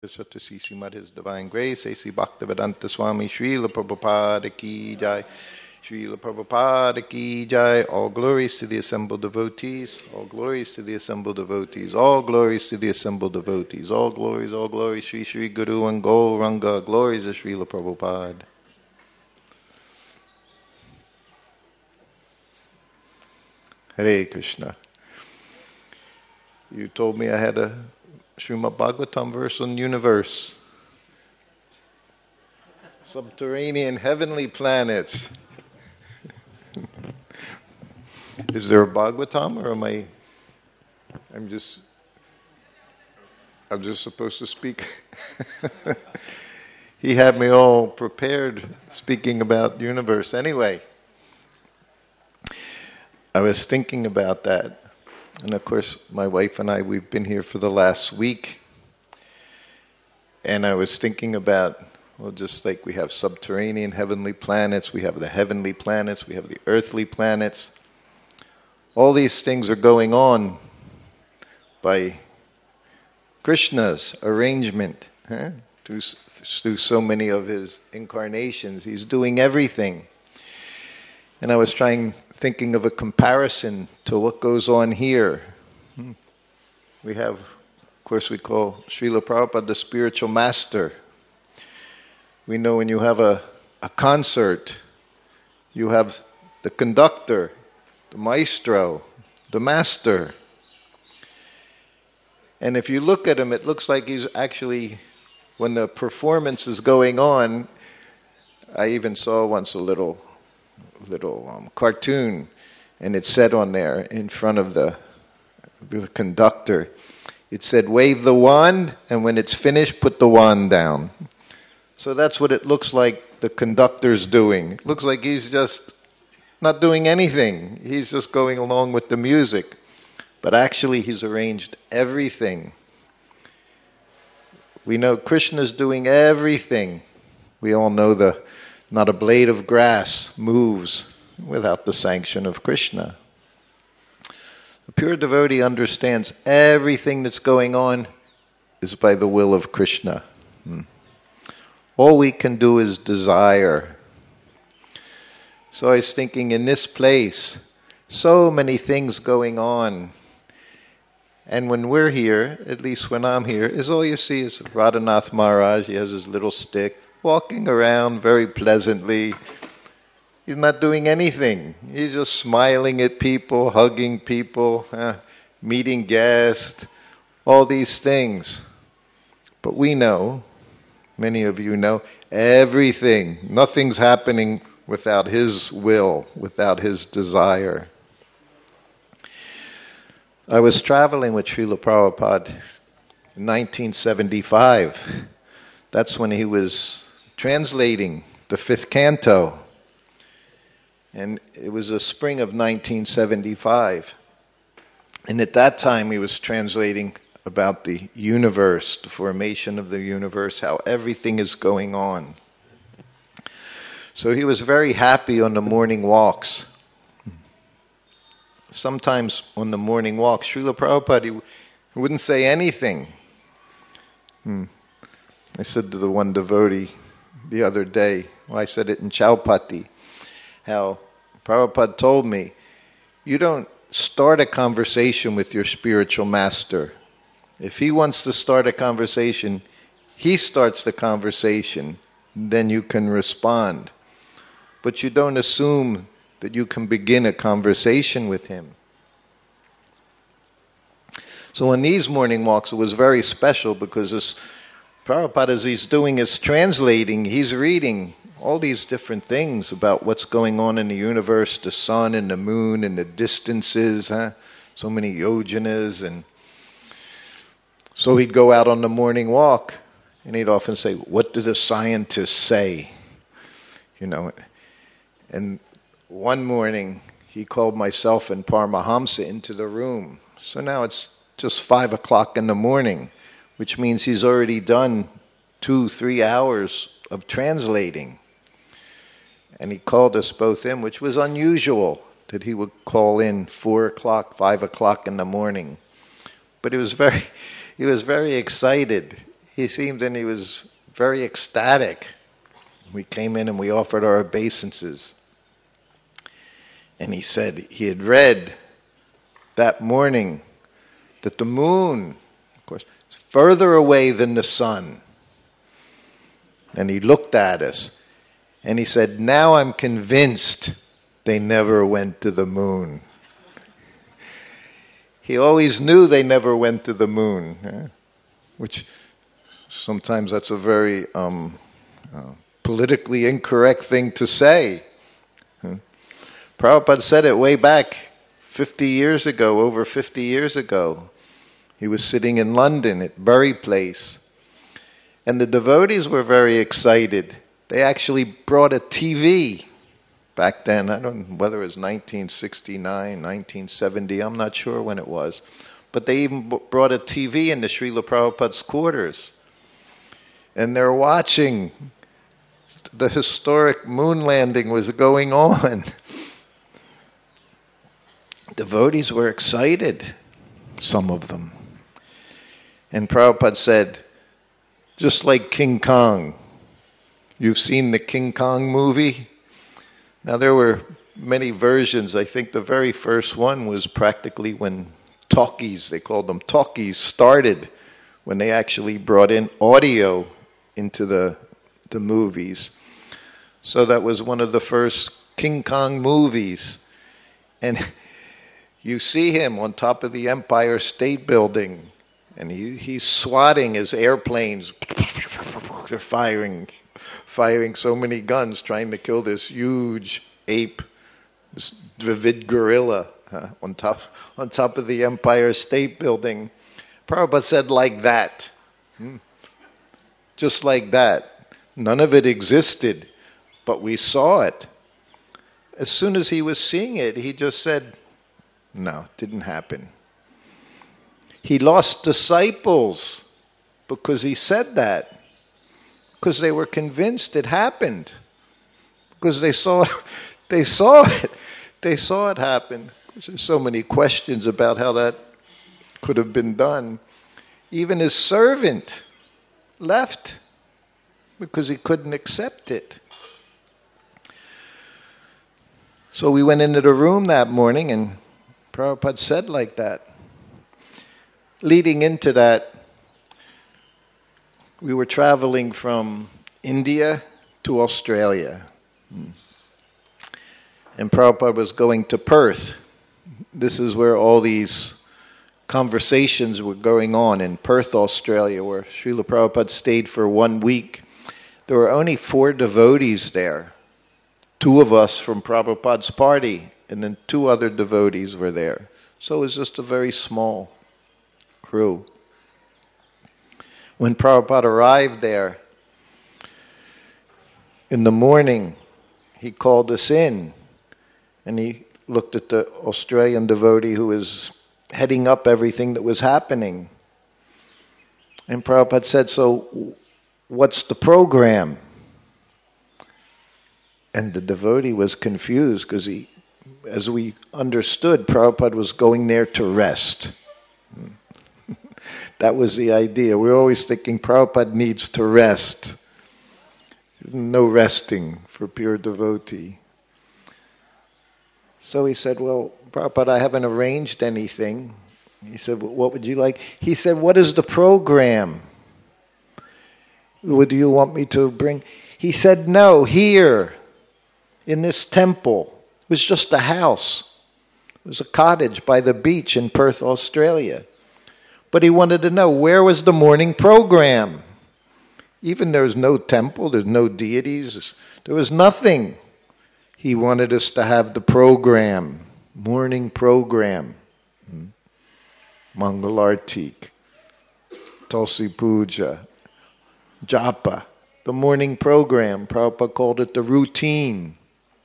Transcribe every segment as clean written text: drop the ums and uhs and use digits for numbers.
Satyasi Srimad His Divine Grace, A.C. Bhaktivedanta Swami Srila Prabhupada Ki Jai, Srila Prabhupada Ki Jai. All glories to the assembled devotees, all glories to the assembled devotees, all glories to the assembled devotees, all glories, Sri Sri Guru and Gauranga, glories of Srila Prabhupada. Hare Krishna. You told me I had a Srimad Bhagavatam verse on universe. Subterranean heavenly planets. Is there a Bhagavatam or I'm just supposed to speak? He had me all prepared speaking about universe. Anyway, I was thinking about that. And of course, my wife and I, we've been here for the last week. And I was thinking about, well, just like we have subterranean heavenly planets, we have the heavenly planets, we have the earthly planets. All these things are going on by Krishna's arrangement. Through so many of his incarnations. He's doing everything. And I was thinking of a comparison to what goes on here. We have, of course, we call Srila Prabhupada the spiritual master. We know when you have a concert, you have the conductor, the maestro, the master. And if you look at him, it looks like he's actually, when the performance is going on, I even saw once a little cartoon, and it said on there in front of the conductor, it said, wave the wand, and when it's finished, put the wand down. So that's what it looks like the conductor's doing. It looks like he's just not doing anything. He's just going along with the music. But actually, he's arranged everything. We know Krishna's doing everything. We all know not a blade of grass moves without the sanction of Krishna. The pure devotee understands everything that's going on is by the will of Krishna. All we can do is desire. So I was thinking, in this place, so many things going on. And when we're here, at least when I'm here, is all you see is Radhanath Maharaj. He has his little stick, walking around very pleasantly. He's not doing anything. He's just smiling at people, hugging people, meeting guests, all these things. But we know, many of you know, everything. Nothing's happening without his will, without his desire. I was traveling with Srila Prabhupada in 1975. That's when he was translating the 5th canto. And it was the spring of 1975. And at that time he was translating about the universe, the formation of the universe, how everything is going on. So he was very happy on the morning walks. Sometimes on the morning walk, Srila Prabhupada, he wouldn't say anything. I said to the one devotee the other day, I said it in Chaupati, how Prabhupada told me, you don't start a conversation with your spiritual master. If he wants to start a conversation, he starts the conversation, then you can respond. But you don't assume that you can begin a conversation with him. So on these morning walks, it was very special because this Prabhupada, as he's doing his translating, he's reading all these different things about what's going on in the universe, the sun and the moon and the distances, so many yojanas. And so he'd go out on the morning walk and he'd often say, what do the scientists say? And one morning, he called myself and Paramahamsa into the room. So now it's just 5 o'clock in the morning, which means he's already done 2-3 hours of translating. And he called us both in, which was unusual, that he would call in 4 o'clock, 5 o'clock in the morning. But he was very excited. and he was very ecstatic. We came in and we offered our obeisances. And he said he had read that morning that the moon, of course, is further away than the sun. And he looked at us and he said, now I'm convinced they never went to the moon. He always knew they never went to the moon, which sometimes that's a very politically incorrect thing to say. Prabhupada said it way back 50 years ago, over 50 years ago. He was sitting in London at Bury Place, and the devotees were very excited. They actually brought a TV back then. I don't know whether it was 1969, 1970, I'm not sure when it was. But they even brought a TV into Srila Prabhupada's quarters. And they're watching. The historic moon landing was going on. Devotees were excited, some of them. And Prabhupada said, just like King Kong. You've seen the King Kong movie? Now there were many versions. I think the very first one was practically when talkies, they called them talkies, started, when they actually brought in audio into the movies. So that was one of the first King Kong movies. And you see him on top of the Empire State Building, and he's swatting his airplanes. They're firing so many guns trying to kill this huge ape, this vivid gorilla on top of the Empire State Building. Prabhupada said, like that. Just like that. None of it existed, but we saw it. As soon as he was seeing it, he just said, no, it didn't happen. He lost disciples because he said that. Because they were convinced it happened. Because they saw it. They saw it happen. There's so many questions about how that could have been done. Even his servant left because he couldn't accept it. So we went into the room that morning and Prabhupada said like that. Leading into that, we were traveling from India to Australia. And Prabhupada was going to Perth. This is where all these conversations were going on in Perth, Australia, where Srila Prabhupada stayed for 1 week. There were only 4 devotees there. 2 of us from Prabhupada's party, and then 2 other devotees were there. So it was just a very small crew. When Prabhupada arrived there, in the morning, he called us in, and he looked at the Australian devotee who was heading up everything that was happening. And Prabhupada said, so what's the program? And the devotee was confused because as we understood, Prabhupada was going there to rest. That was the idea. We were always thinking Prabhupada needs to rest. No resting for pure devotee. So he said, well, Prabhupada, I haven't arranged anything. He said, well, what would you like? He said, what is the program? What do you want me to bring? He said, no, here, in this temple. It was just a house. It was a cottage by the beach in Perth, Australia. But he wanted to know, where was the morning program? Even there was no temple, there's no deities, there was nothing. He wanted us to have the program, morning program. Mangalartik, Tulsi Puja, Japa, the morning program. Prabhupada called it the routine.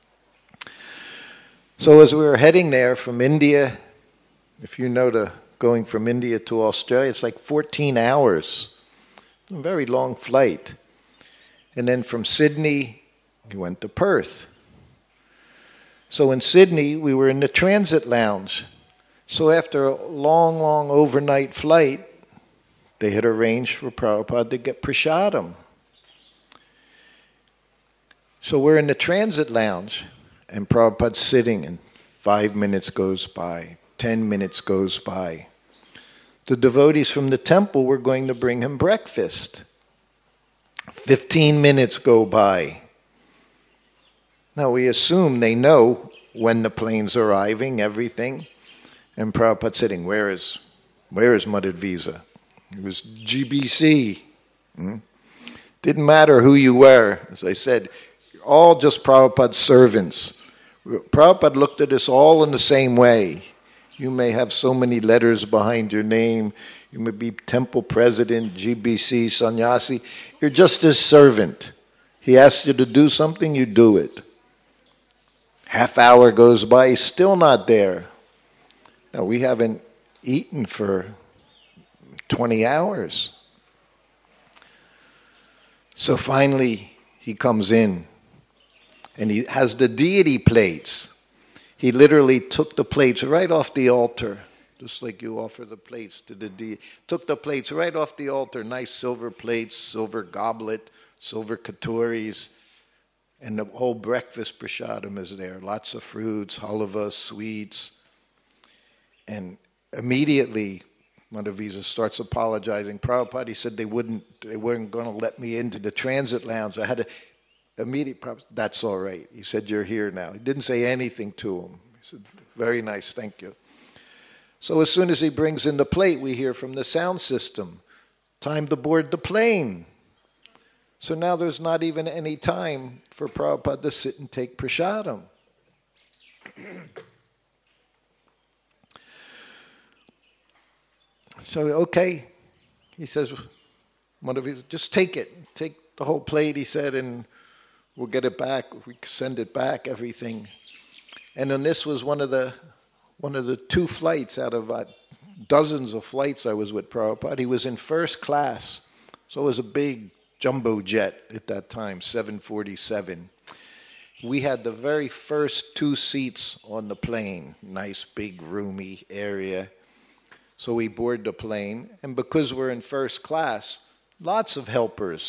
So as we were heading there from India, if you know going from India to Australia, it's like 14 hours. A very long flight. And then from Sydney, we went to Perth. So in Sydney, we were in the transit lounge. So after a long, long overnight flight, they had arranged for Prabhupada to get prasadam. So we're in the transit lounge, and Prabhupada's sitting, and 5 minutes goes by, 10 minutes goes by. The devotees from the temple were going to bring him breakfast. 15 minutes go by. Now we assume they know when the plane's arriving, everything. And Prabhupada's sitting, where is Madhvisa? It was GBC. Didn't matter who you were. As I said, you're all just Prabhupada's servants. Prabhupada looked at us all in the same way. You may have so many letters behind your name. You may be temple president, GBC, sannyasi. You're just his servant. He asks you to do something, you do it. Half hour goes by, he's still not there. Now, we haven't eaten for 20 hours. So finally, he comes in, and he has the deity plates. He literally took the plates right off the altar, just like you offer the plates to the deity. Took the plates right off the altar, nice silver plates, silver goblet, silver katoris, and the whole breakfast prasadam is there. Lots of fruits, halva, sweets. And immediately, Madhvisa starts apologizing. Prabhupada, he said they weren't going to let me into the transit lounge. I had to immediately, that's all right. He said, you're here now. He didn't say anything to him. He said, very nice, thank you. So as soon as he brings in the plate, we hear from the sound system, time to board the plane. So now there's not even any time for Prabhupada to sit and take prasadam. So, okay, he says, just take it. Take the whole plate, he said, and we'll get it back. We send it back, everything. And then this was one of the 2 flights out of dozens of flights I was with Prabhupada. He was in first class. So it was a big jumbo jet at that time, 747. We had the very first 2 seats on the plane. Nice, big, roomy area. So we board the plane, and because we're in first class, lots of helpers.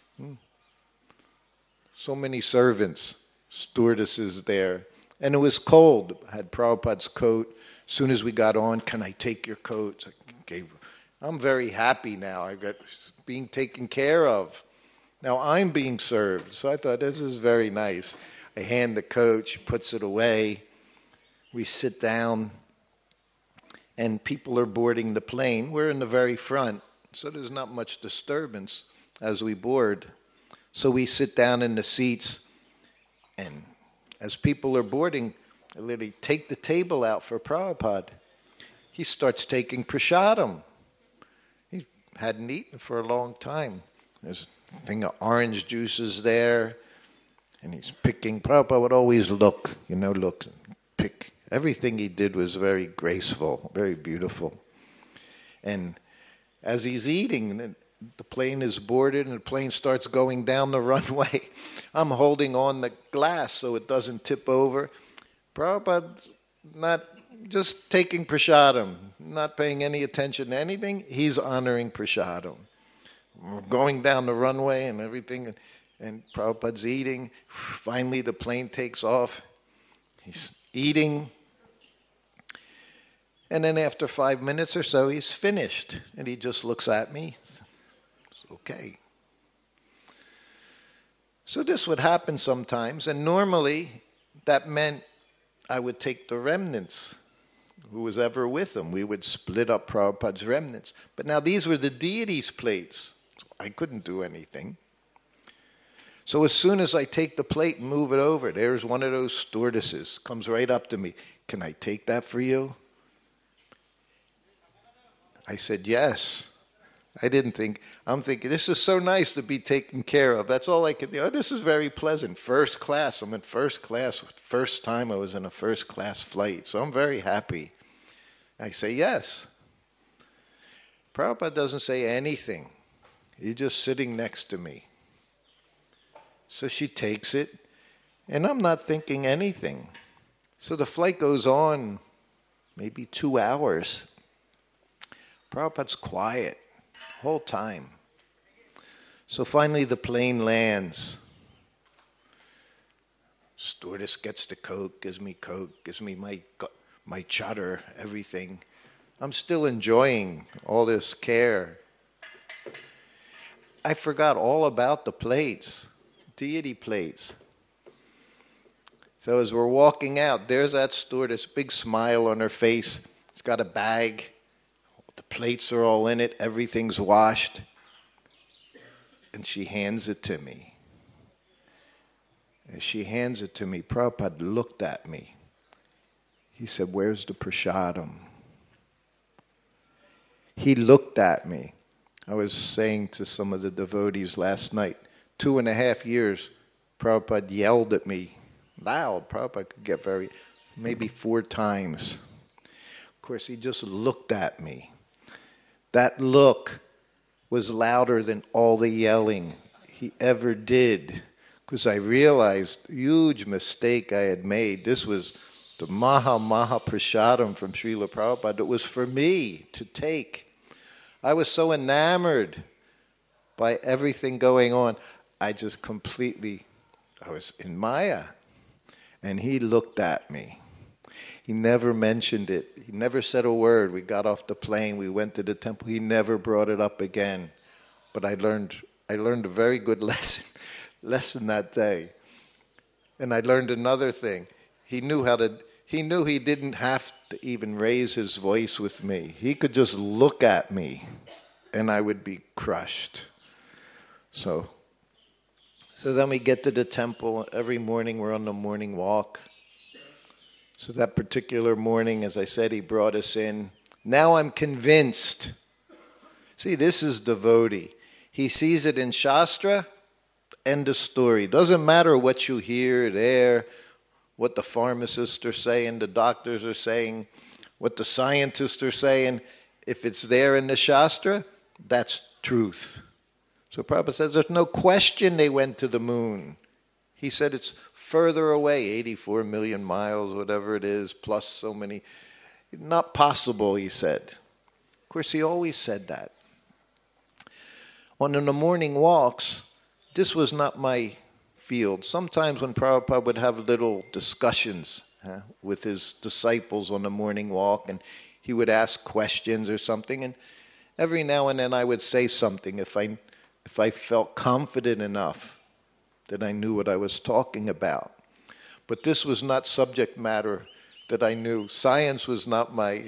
So many servants, stewardesses there. And it was cold. I had Prabhupada's coat. As soon as we got on, can I take your coat? I'm very happy now. I got being taken care of. Now I'm being served. So I thought, this is very nice. I hand the coat, she puts it away. We sit down. And people are boarding the plane. We're in the very front, so there's not much disturbance as we board. So we sit down in the seats, and as people are boarding, I literally take the table out for Prabhupada. He starts taking prasadam. He hadn't eaten for a long time. There's a thing of orange juices there, and he's picking. Prabhupada would always look, pick. Everything he did was very graceful, very beautiful. And as he's eating, the plane is boarded and the plane starts going down the runway. I'm holding on the glass so it doesn't tip over. Prabhupada's not just taking prasadam, not paying any attention to anything. He's honoring prasadam. We're going down the runway and everything, and Prabhupada's eating. Finally, the plane takes off. He's eating. And then after 5 minutes or so, he's finished. And he just looks at me. It's okay. So this would happen sometimes. And normally, that meant I would take the remnants, who was ever with him. We would split up Prabhupada's remnants. But now these were the deity's plates. So I couldn't do anything. So as soon as I take the plate and move it over, there's one of those stewardesses, comes right up to me. Can I take that for you? I said, yes. I'm thinking, this is so nice to be taken care of. That's all I could do. Oh, this is very pleasant. First class. I'm in first class. First time I was in a first class flight. So I'm very happy. I say, yes. Prabhupada doesn't say anything. He's just sitting next to me. So she takes it, and I'm not thinking anything. So the flight goes on maybe 2 hours. Prabhupada's quiet. whole time. So finally the plane lands. Stewardess gets the Coke, gives me my chatter, everything. I'm still enjoying all this care. I forgot all about the plates, deity plates. So as we're walking out, there's that stewardess, big smile on her face. She's got a bag. The plates are all in it. Everything's washed. And she hands it to me. As she hands it to me, Prabhupada looked at me. He said, "Where's the prasadam?" He looked at me. I was saying to some of the devotees last night, 2.5 years, Prabhupada yelled at me. Loud. Prabhupada could get maybe 4 times. Of course, he just looked at me. That look was louder than all the yelling he ever did. Because I realized the huge mistake I had made. This was the Maha Prasadam from Srila Prabhupada. It was for me to take. I was so enamored by everything going on. I was in Maya. And he looked at me. He never mentioned it. He never said a word. We got off the plane. We went to the temple. He never brought it up again. But I learned a very good lesson that day. And I learned another thing. He knew he didn't have to even raise his voice with me. He could just look at me and I would be crushed. So then we get to the temple. Every morning we're on the morning walk. So that particular morning, as I said, he brought us in. Now I'm convinced. See, this is devotee. He sees it in Shastra, end of story. Doesn't matter what you hear there, what the pharmacists are saying, the doctors are saying, what the scientists are saying. If it's there in the Shastra, that's truth. So Prabhupada says there's no question they went to the moon. He said it's further away, 84 million miles, whatever it is, plus so many. Not possible, he said. Of course, he always said that. On the morning walks, this was not my field. Sometimes when Prabhupada would have little discussions with his disciples on the morning walk, and he would ask questions or something, and every now and then I would say something if I felt confident enough that I knew what I was talking about. But this was not subject matter that I knew. Science was not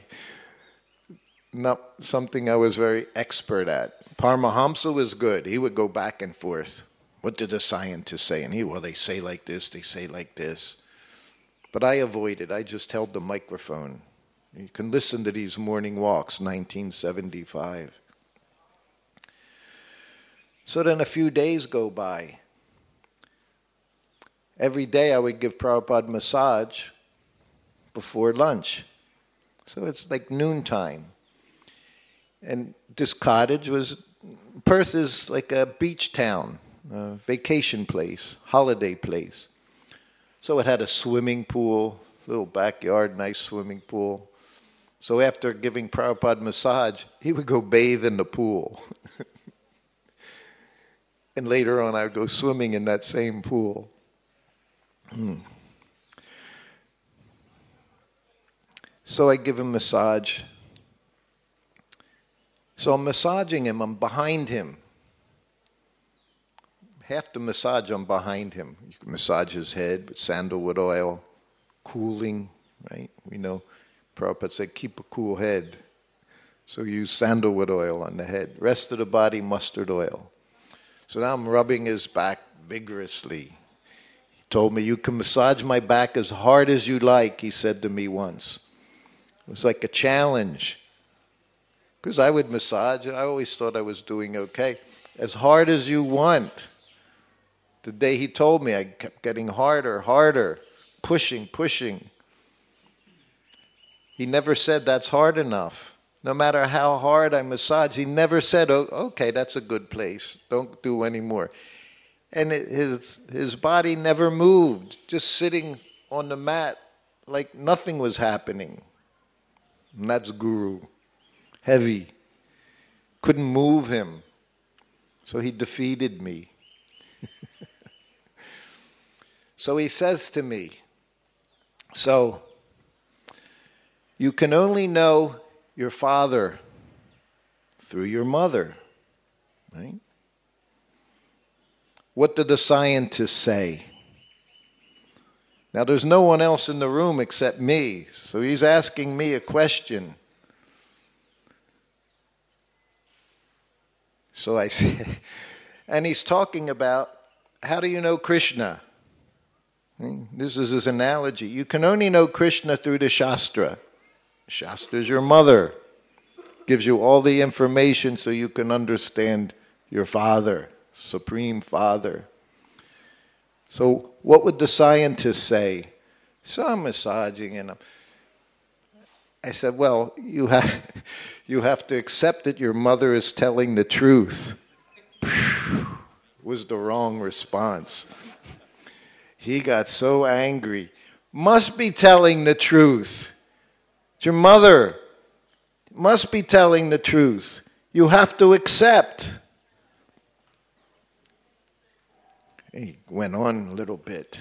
something I was very expert at. Paramahamsa was good. He would go back and forth. What did the scientists say? And they say like this, they say like this. But I avoided. I just held the microphone. You can listen to these morning walks, 1975. So then a few days go by. Every day I would give Prabhupada massage before lunch. So it's like noontime. And this cottage Perth is like a beach town, a vacation place, holiday place. So it had a swimming pool, little backyard, nice swimming pool. So after giving Prabhupada massage, he would go bathe in the pool. And later on I would go swimming in that same pool. So I give him massage. So I'm massaging him. I'm behind him. Half the massage I'm behind him. You can massage his head with sandalwood oil, cooling, right? We know Prabhupada said keep a cool head. So use sandalwood oil on the head. Rest of the body, mustard oil. So now I'm rubbing his back vigorously. He told me, "You can massage my back as hard as you like," he said to me once. It was like a challenge. Because I would massage, I always thought I was doing okay. As hard as you want. The day he told me, I kept getting harder, pushing. He never said that's hard enough. No matter how hard I massage, he never said, "Oh, okay, that's a good place. Don't do any more." And his body never moved, just sitting on the mat like nothing was happening. And that's Guru. Heavy. couldn't move him. So he defeated me. So he says to me, so you can only know your father through your mother, right? What did the scientists say? Now there's no one else in the room except me, so he's asking me a question. So I said, and he's talking about, how do you know Krishna? This is his analogy. You can only know Krishna through the Shastra. Shastra is your mother. Gives you all the information so you can understand your Father, Supreme Father. So what would the scientists say? So I'm massaging and I said, well, you have to accept that your mother is telling the truth. Was the wrong response. He got so angry. Must be telling the truth. It's your mother. Must be telling the truth. You have to accept. He went on a little bit.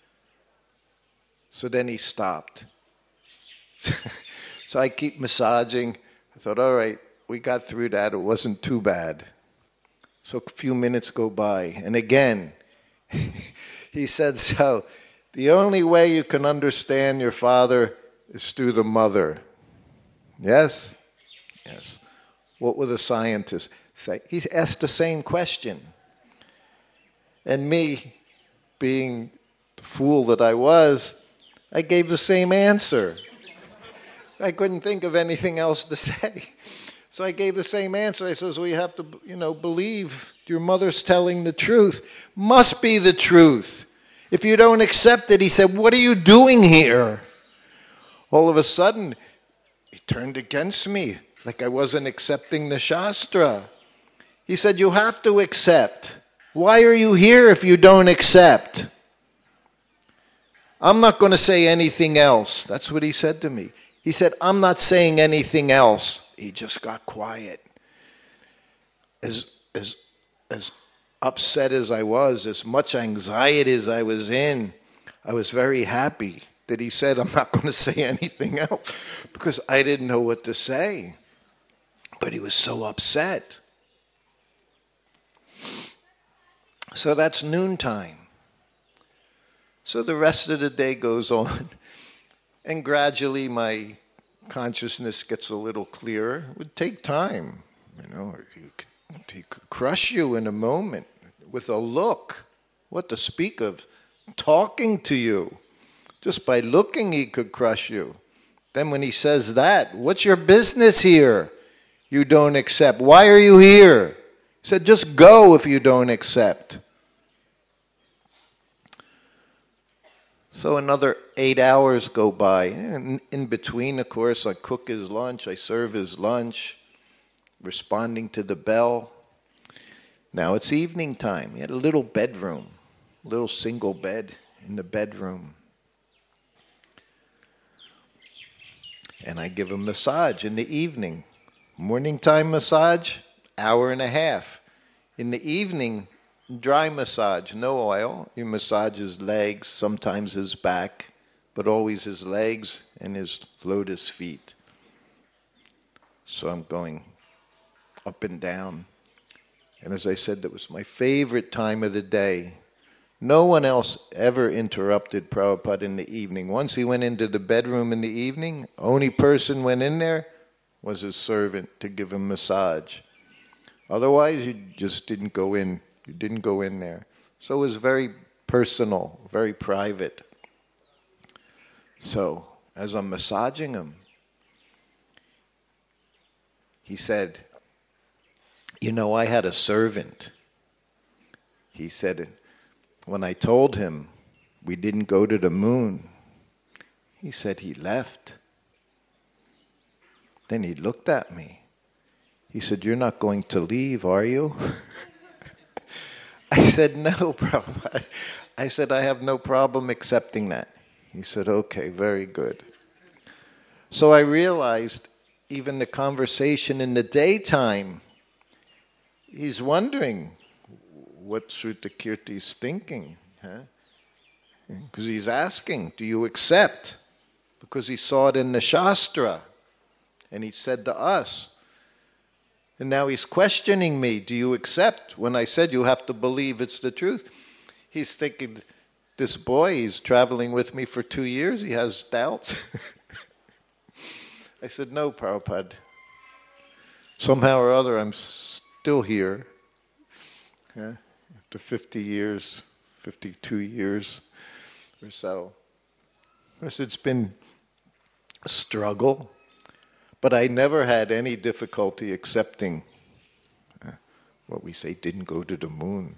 So then he stopped. So I keep massaging. I thought, all right, we got through that. It wasn't too bad. So a few minutes go by. And again, he said, so the only way you can understand your father is through the mother. Yes? Yes. What will the scientists say? He asked the same question. And me, being the fool that I was, I gave the same answer. I couldn't think of anything else to say. So I gave the same answer. I says, well, you have to, believe your mother's telling the truth. Must be the truth. If you don't accept it, he said, what are you doing here? All of a sudden, he turned against me, like I wasn't accepting the Shastra. He said, you have to accept. Why are you here if you don't accept? I'm not going to say anything else. That's what he said to me. He said, I'm not saying anything else. He just got quiet. As upset as I was, as much anxiety as I was in, I was very happy that he said, I'm not going to say anything else, because I didn't know what to say. But he was so upset. So that's noontime. So the rest of the day goes on, and gradually my consciousness gets a little clearer. It would take time. He could crush you in a moment with a look. What to speak of talking to you. Just by looking, he could crush you. Then when he says that, what's your business here? You don't accept. Why are you here? He said, just go if you don't accept. So another 8 hours go by. And in between, of course, I cook his lunch, I serve his lunch, responding to the bell. Now it's evening time. He had a little bedroom, a little single bed in the bedroom. And I give him a massage in the evening. Morning time massage, 1.5 hours. In the evening, dry massage, no oil. You massage his legs, sometimes his back, but always his legs and his lotus feet. So I'm going up and down. And as I said, that was my favorite time of the day. No one else ever interrupted Prabhupada in the evening. Once he went into the bedroom in the evening, only person went in there was his servant to give him massage. Otherwise, you just didn't go in. You didn't go in there. So it was very personal, very private. So, as I'm massaging him, he said, I had a servant. He said, when I told him we didn't go to the moon, he said he left. Then he looked at me. He said, you're not going to leave, are you? I said, no, Prabhupada. I said, I have no problem accepting that. He said, okay, very good. So I realized even the conversation in the daytime he's wondering what Srutakirti's thinking. Because he's asking, do you accept? Because he saw it in the Shastra. And he said to us. And now he's questioning me, do you accept? When I said you have to believe it's the truth. He's thinking, this boy, he's traveling with me for 2 years, he has doubts. I said, no, Prabhupada. Somehow or other, I'm still here. After 50 years, 52 years or so. I said, it's been a struggle, but I never had any difficulty accepting what we say didn't go to the moon.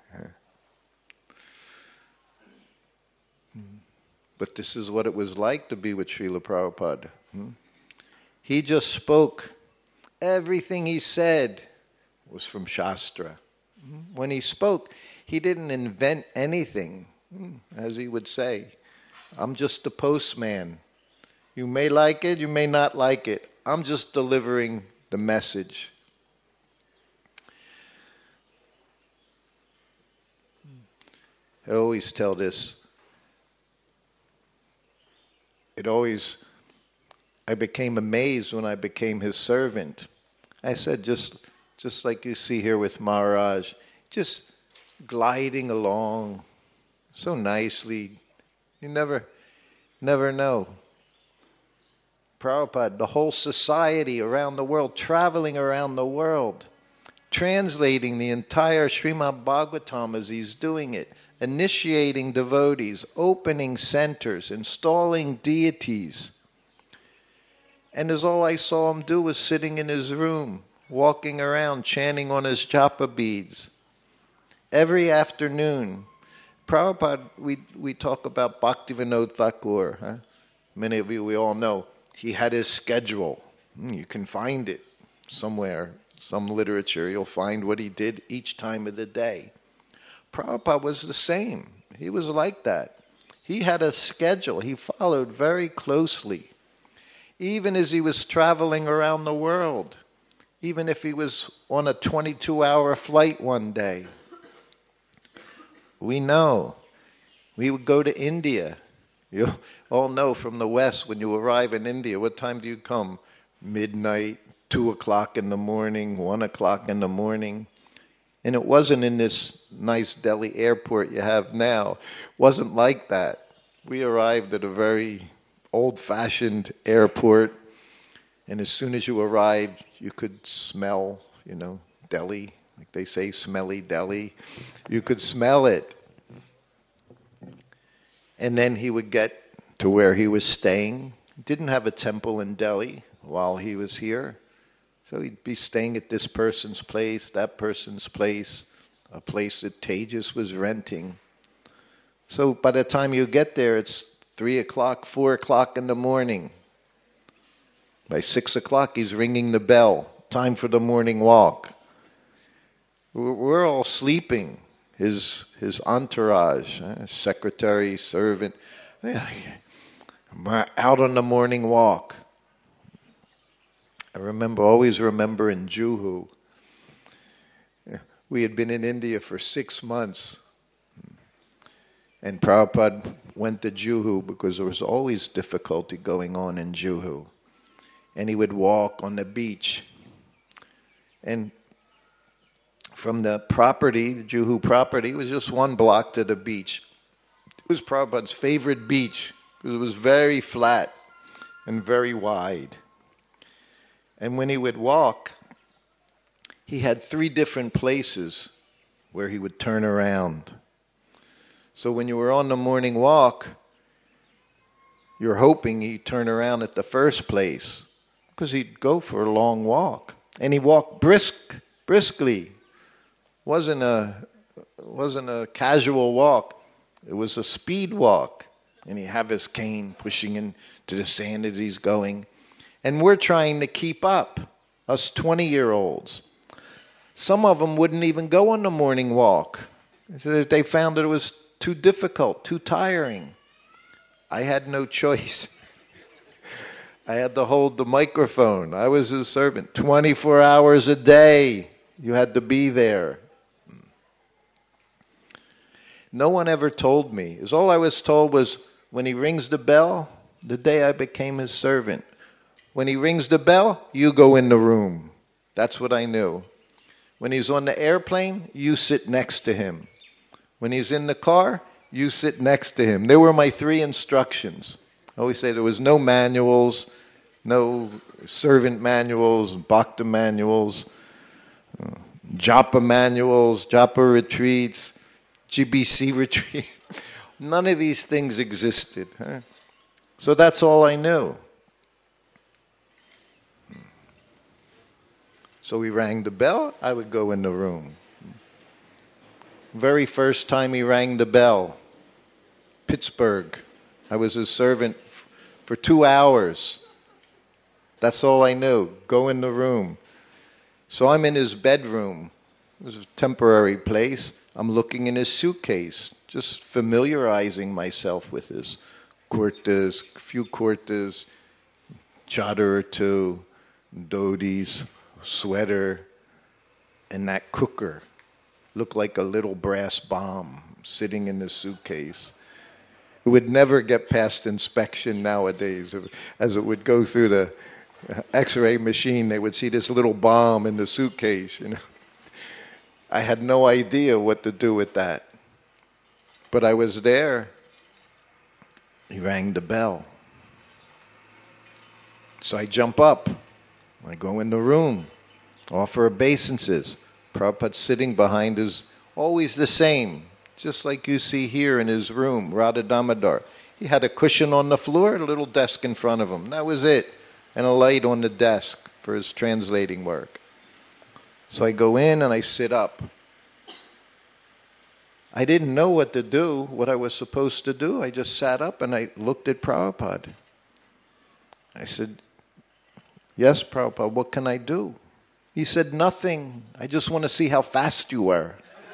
But this is what it was like to be with Srila Prabhupada. He just spoke. Everything he said was from Shastra. When he spoke, he didn't invent anything. As he would say, I'm just the postman. You may like it, you may not like it. I'm just delivering the message. I always tell this. I became amazed when I became his servant. I said, just like you see here with Maharaj, just gliding along so nicely. You never know. Prabhupada, the whole society around the world, traveling around the world, translating the entire Srimad Bhagavatam as he's doing it, initiating devotees, opening centers, installing deities. And as all I saw him do was sitting in his room, walking around, chanting on his japa beads. Every afternoon, Prabhupada, we talk about Bhaktivinoda Thakur. Many of you, we all know, he had his schedule. You can find it somewhere, some literature. You'll find what he did each time of the day. Prabhupada was the same. He was like that. He had a schedule. He followed very closely. Even as he was traveling around the world, even if he was on a 22-hour flight one day. We know. We would go to India. You all know from the West, when you arrive in India, what time do you come? Midnight, 2 o'clock in the morning, 1 o'clock in the morning. And it wasn't in this nice Delhi airport you have now. It wasn't like that. We arrived at a very old-fashioned airport, and as soon as you arrived, you could smell, Delhi, like they say, smelly Delhi. You could smell it. And then he would get to where he was staying. Didn't have a temple in Delhi while he was here. So he'd be staying at this person's place, that person's place, a place that Tejas was renting. So by the time you get there, it's 3 o'clock, 4 o'clock in the morning. By 6 o'clock, he's ringing the bell. Time for the morning walk. We're all sleeping. His entourage, secretary, servant, out on the morning walk. I always remember in Juhu, we had been in India for 6 months. And Prabhupada went to Juhu because there was always difficulty going on in Juhu. And he would walk on the beach. And from the property, the Juhu property, it was just 1 block to the beach. It was Prabhupada's favorite beach because it was very flat and very wide. And when he would walk, he had 3 different places where he would turn around. So when you were on the morning walk, you're hoping he'd turn around at the first place because he'd go for a long walk. And he walked briskly. Wasn't a casual walk. It was a speed walk. And he'd have his cane pushing into the sand as he's going. And we're trying to keep up, us 20-year-olds. Some of them wouldn't even go on the morning walk. They found that it was too difficult, too tiring. I had no choice. I had to hold the microphone. I was his servant 24 hours a day. You had to be there. No one ever told me. All I was told was, when he rings the bell, the day I became his servant. When he rings the bell, you go in the room. That's what I knew. When he's on the airplane, you sit next to him. When he's in the car, you sit next to him. They were my 3 instructions. I always say there was no manuals, no servant manuals, bhakta manuals, japa manuals, japa retreats, GBC retreat. None of these things existed. Huh? So that's all I knew. So he rang the bell, I would go in the room. Very first time he rang the bell, Pittsburgh. I was his servant for 2 hours. That's all I knew. Go in the room. So I'm in his bedroom. It was a temporary place. I'm looking in his suitcase, just familiarizing myself with his kurtas, few kurtas, chadar or 2, dhotis, sweater, and that cooker. Looked like a little brass bomb sitting in the suitcase. It would never get past inspection nowadays. As it would go through the X-ray machine, they would see this little bomb in the suitcase. I had no idea what to do with that. But I was there. He rang the bell. So I jump up. I go in the room, offer obeisances. Prabhupada's sitting behind his, always the same, just like you see here in his room, Radha Damodar. He had a cushion on the floor, a little desk in front of him. That was it. And a light on the desk for his translating work. So I go in and I sit up. I didn't know what to do, what I was supposed to do. I just sat up and I looked at Prabhupada. I said, "Yes, Prabhupada, what can I do?" He said, "Nothing. I just want to see how fast you are."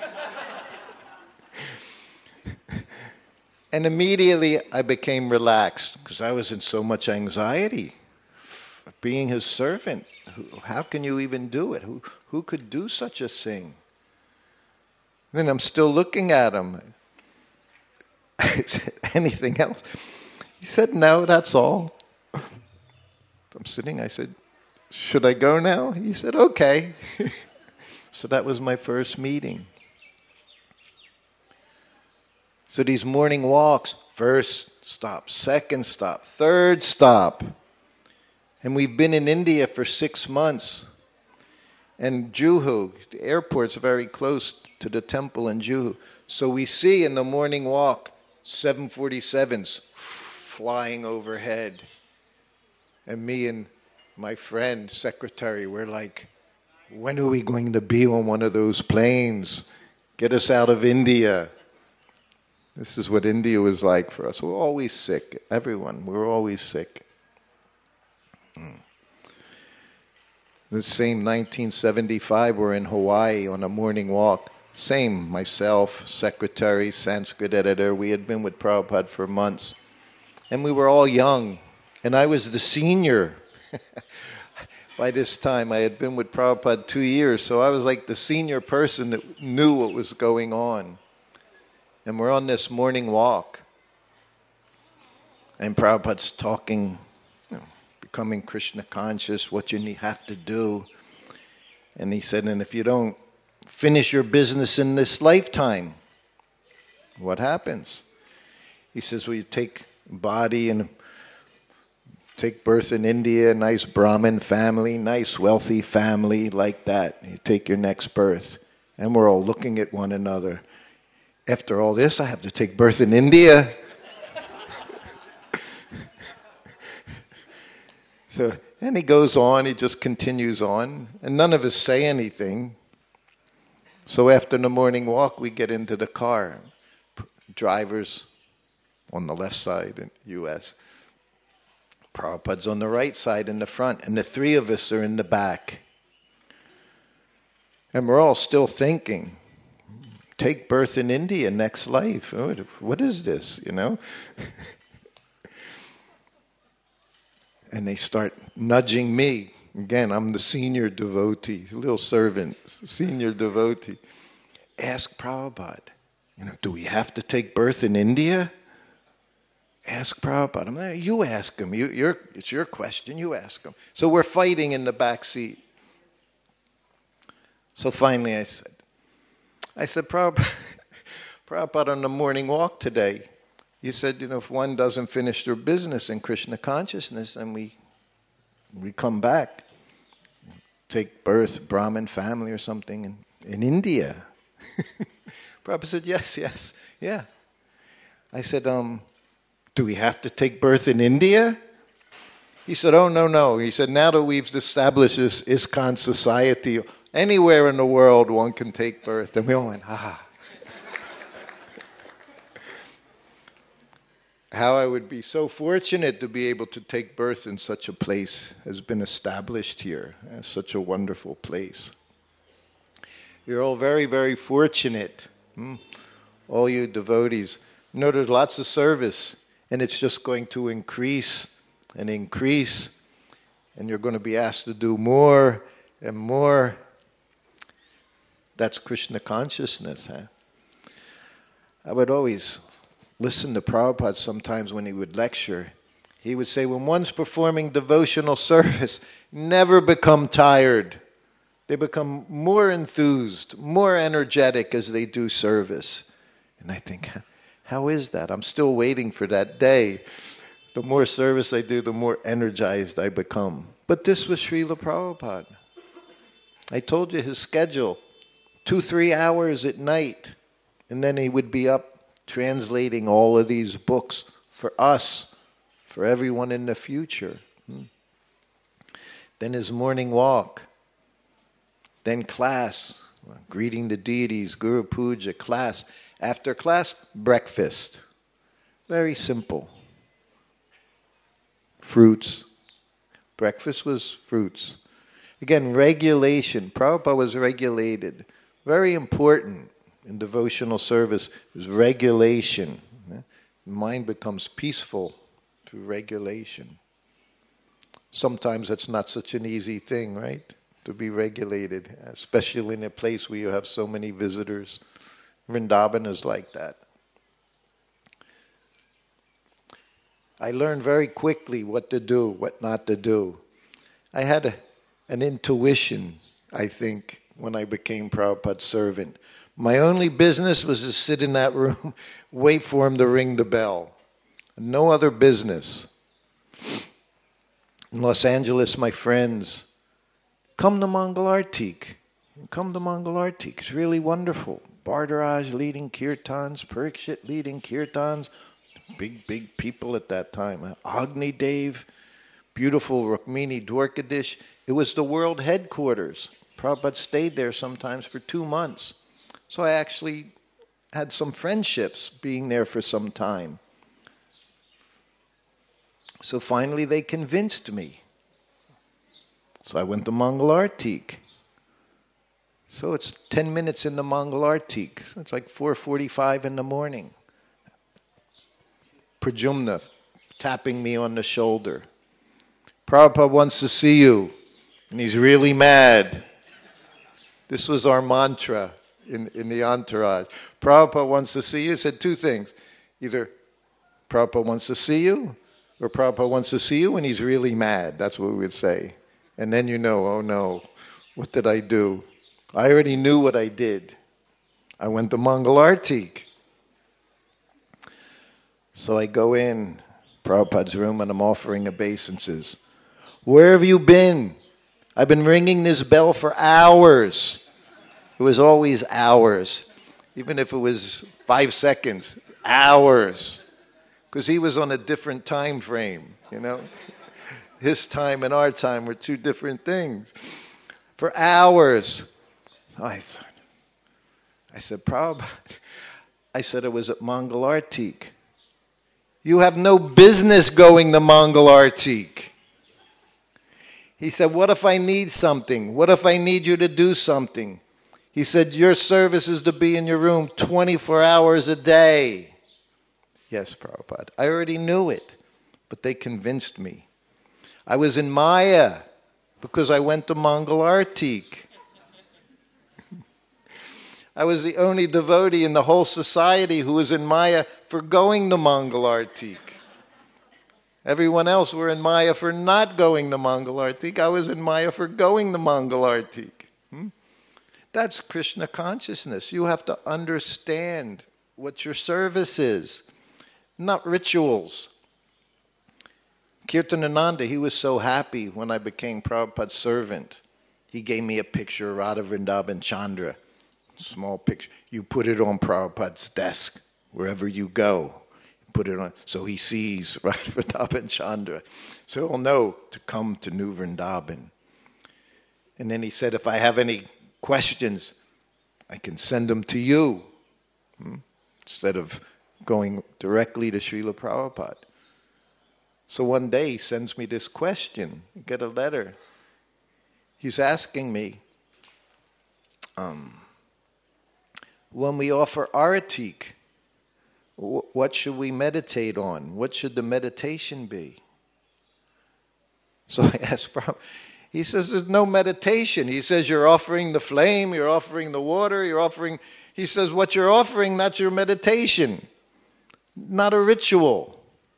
And immediately I became relaxed because I was in so much anxiety. Being his servant, how can you even do it? Who could do such a thing? Then I'm still looking at him. I said, "Anything else?" He said, "No, that's all." I'm sitting, I said, "Should I go now?" He said, "Okay." So that was my first meeting. So these morning walks, first stop, second stop, third stop. And we've been in India for 6 months. And Juhu, the airport's very close to the temple in Juhu. So we see in the morning walk 747s flying overhead. And me and my friend, secretary, we're like, when are we going to be on one of those planes? Get us out of India. This is what India was like for us. We're always sick. Everyone, we're always sick. The same 1975, we're in Hawaii on a morning walk. Same, myself, secretary, Sanskrit editor. We had been with Prabhupada for months. And we were all young. And I was the senior. By this time, I had been with Prabhupada 2 years. So I was like the senior person that knew what was going on. And we're on this morning walk. And Prabhupada's talking, becoming Krishna conscious, what you have to do. And he said, and if you don't finish your business in this lifetime, what happens? He says, well, you take body and take birth in India, nice Brahmin family, nice wealthy family like that. You take your next birth. And we're all looking at one another. After all this, I have to take birth in India. So, and he goes on, he just continues on, and none of us say anything. So after the morning walk, we get into the car. Drivers on the left side in the U.S. Prabhupada's on the right side in the front, and the 3 of us are in the back. And we're all still thinking, take birth in India next life. What is this, And they start nudging me. Again, I'm the senior devotee, little servant, senior devotee. Ask Prabhupada, do we have to take birth in India? Ask Prabhupada. I'm like, you ask him. It's your question. You ask him. So we're fighting in the back seat. So finally I said, Prabhupada, on the morning walk today, you said, if one doesn't finish their business in Krishna consciousness, then we come back, take birth, Brahmin family or something in India. Prabhupada said, yes, yeah. I said, do we have to take birth in India? He said, oh, no. He said, now that we've established this ISKCON society, anywhere in the world one can take birth. And we all went, How I would be so fortunate to be able to take birth in such a place has been established here. It's such a wonderful place. You're all very, very fortunate. All you devotees. There's lots of service, and it's just going to increase and increase, and you're going to be asked to do more and more. That's Krishna consciousness. I would always listen to Prabhupada sometimes when he would lecture. He would say, when one's performing devotional service, never become tired. They become more enthused, more energetic as they do service. And I think, how is that? I'm still waiting for that day. The more service I do, the more energized I become. But this was Srila Prabhupada. I told you his schedule, 2-3 hours at night. And then he would be up translating all of these books for us, for everyone in the future. Then his morning walk. Then class, greeting the deities, Guru Puja, class. After class, breakfast. Very simple. Fruits. Breakfast was fruits. Again, regulation. Prabhupada was regulated. Very important in devotional service is regulation. Mind becomes peaceful through regulation. Sometimes it's not such an easy thing, right? To be regulated, especially in a place where you have so many visitors. Vrindavan is like that. I learned very quickly what to do, what not to do. I had an intuition, I think, when I became Prabhupada's servant. My only business was to sit in that room, wait for him to ring the bell. No other business. In Los Angeles, my friends, come to Mangalartik. Come to Mangalartik. It's really wonderful. Bhardaraj leading kirtans, Parikshit leading kirtans. Big people at that time. Agni Dev, beautiful Rukmini Dwarkadish. It was the world headquarters. Prabhupada stayed there sometimes for 2 months. So I actually had some friendships being there for some time. So finally they convinced me. So I went to Mangalartik. So it's 10 minutes in the Mangalartik. So it's like 4:45 in the morning. Pradyumna tapping me on the shoulder. Prabhupada wants to see you. And he's really mad. This was our mantra in the entourage. Prabhupada wants to see you. He said 2 things. Either Prabhupada wants to see you, or Prabhupada wants to see you and he's really mad. That's what we would say. And then oh no, what did I do? I already knew what I did. I went to Mangalartik. So I go in Prabhupada's room and I'm offering obeisance. Where have you been? I've been ringing this bell for hours. It was always hours. Even if it was 5 seconds, hours. Because he was on a different time frame, His time and our time were 2 different things. For hours. I said, Prabhupada, it was at Mangalartik. You have no business going to Mangalartik. He said, what if I need something? What if I need you to do something? He said, your service is to be in your room 24 hours a day. Yes, Prabhupada. I already knew it, but they convinced me. I was in Maya because I went to Mangal Artik. I was the only devotee in the whole society who was in Maya for going to Mangal Artik. Everyone else were in Maya for not going to Mangal Artik. I was in Maya for going to Mangal Artik. That's Krishna consciousness. You have to understand what your service is, not rituals. Kirtanananda, he was so happy when I became Prabhupada's servant. He gave me a picture of Radha Vrindavan Chandra, small picture. You put it on Prabhupada's desk wherever you go. Put it on, so he sees Radha Vrindavan Chandra. So he'll know to come to New Vrindavan. And then he said, if I have any questions, I can send them to you. Instead of going directly to Srila Prabhupada. So one day he sends me this question. I get a letter. He's asking me, when we offer Aratik, what should we meditate on? What should the meditation be? So I asked Prabhupada. He says there's no meditation. He says you're offering the flame, you're offering the water, you're offering... He says what you're offering, that's your meditation. Not a ritual.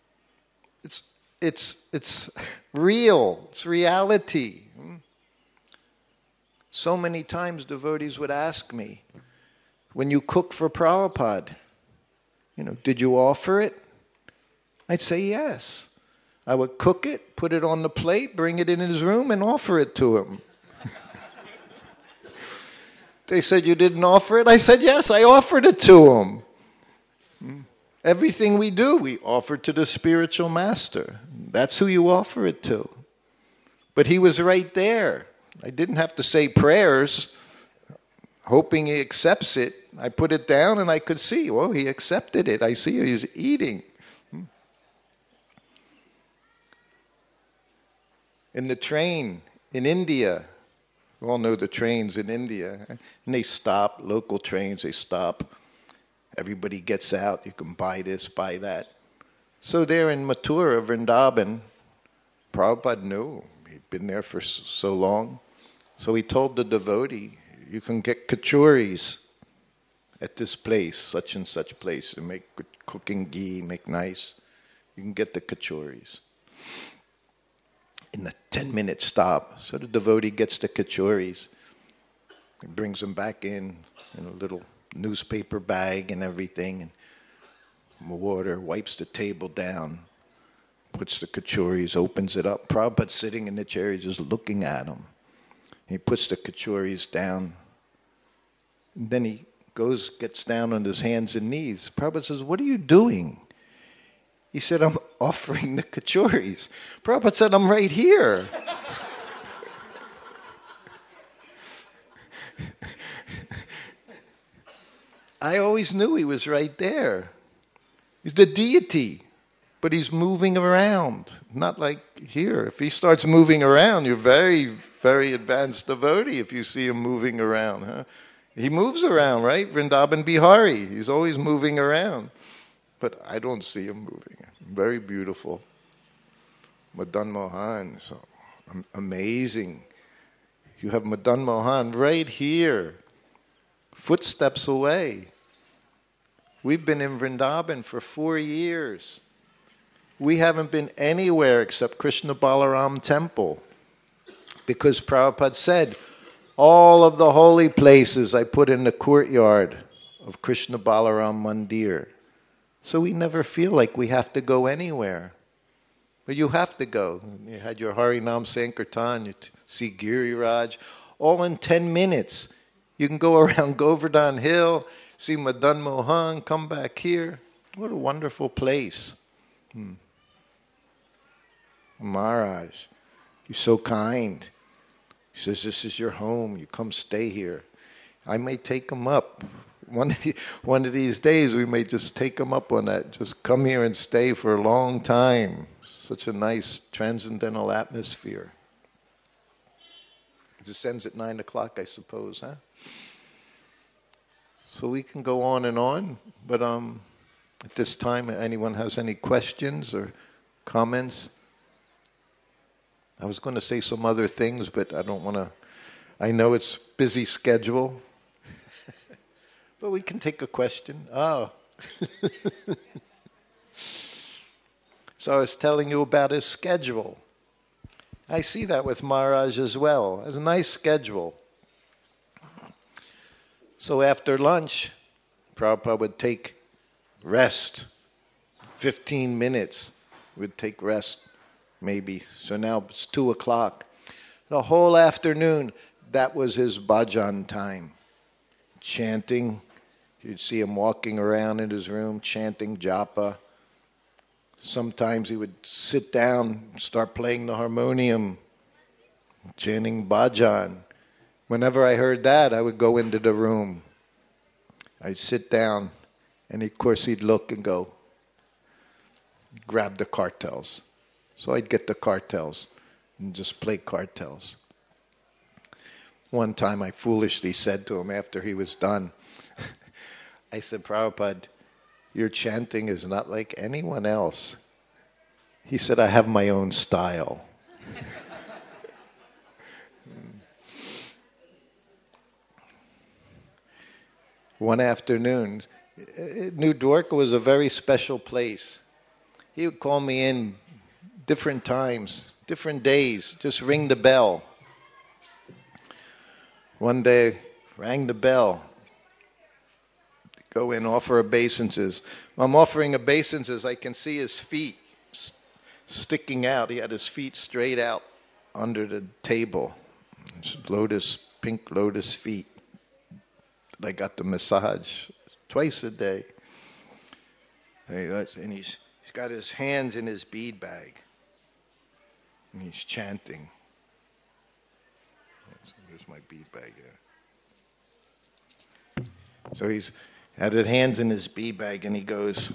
It's real. It's reality. So many times devotees would ask me, when you cook for Prabhupada, did you offer it? I'd say yes. I would cook it, put it on the plate, bring it in his room, and offer it to him. They said, you didn't offer it? I said, yes, I offered it to him. Everything we do, we offer to the spiritual master. That's who you offer it to. But he was right there. I didn't have to say prayers, hoping he accepts it. I put it down and I could see, well, he accepted it. I see he's eating. In the train in India, you all know the trains in India, and they stop, local trains, they stop. Everybody gets out, you can buy this, buy that. So there in Mathura, Vrindavan, Prabhupada knew, he'd been there for so long. So he told the devotee, you can get kachuris at this place, such and such place, and make good cooking ghee, make nice. You can get the kachuris. In the 10-minute stop. So the devotee gets the kachuris. He brings them back in a little newspaper bag and everything. And water, wipes the table down, puts the kachuris, opens it up. Prabhupada's sitting in the chair, he's just looking at them. He puts the kachuris down. And then he gets down on his hands and knees. Prabhupada says, what are you doing? He said, I'm offering the kachuris. Prabhupada said, I'm right here. I always knew he was right there. He's the deity, but he's moving around. Not like here. If he starts moving around, you're very, very advanced devotee if you see him moving around. Huh? He moves around, right? Vrindavan Bihari. He's always moving around. But I don't see him moving. Very beautiful. Madan Mohan, so amazing. You have Madan Mohan right here, footsteps away. We've been in Vrindavan for 4 years. We haven't been anywhere except Krishna Balaram Temple. Because Prabhupada said, all of the holy places I put in the courtyard of Krishna Balaram Mandir. So we never feel like we have to go anywhere. But you have to go. You had your Harinam Sankirtan, you see Giriraj, all in 10 minutes. You can go around Govardhan Hill, see Madan Mohan, come back here. What a wonderful place. Maharaj, you're so kind. He says, this is your home. You come stay here. I may take him up. One of these days we may just take him up on that. Just come here and stay for a long time. Such a nice transcendental atmosphere. It descends at 9 o'clock, I suppose, huh? So we can go on and on, but at this time, anyone has any questions or comments? I was going to say some other things, but I don't want to. I know it's busy schedule. But we can take a question. Oh. So I was telling you about his schedule. I see that with Maharaj as well. It's a nice schedule. So after lunch, Prabhupada would take rest. 15 minutes would take rest, maybe. So now it's 2 o'clock. The whole afternoon, that was his bhajan time. Chanting. You'd see him walking around in his room, chanting japa. Sometimes he would sit down, start playing the harmonium, chanting bhajan. Whenever I heard that, I would go into the room. I'd sit down, and of course he'd look and go, grab the cartels. So I'd get the cartels and just play cartels. One time I foolishly said to him after he was done, I said, Prabhupada, your chanting is not like anyone else. He said, I have my own style. One afternoon, New Dwarka was a very special place. He would call me in different times, different days, just ring the bell. One day, rang the bell. Go in, offer obeisances. I'm offering obeisances. I can see his feet sticking out. He had his feet straight out under the table. Pink lotus feet. I got the massage twice a day. And he's got his hands in his bead bag. And he's chanting. Here's my bead bag here. So he's had his hands in his bead bag and he goes,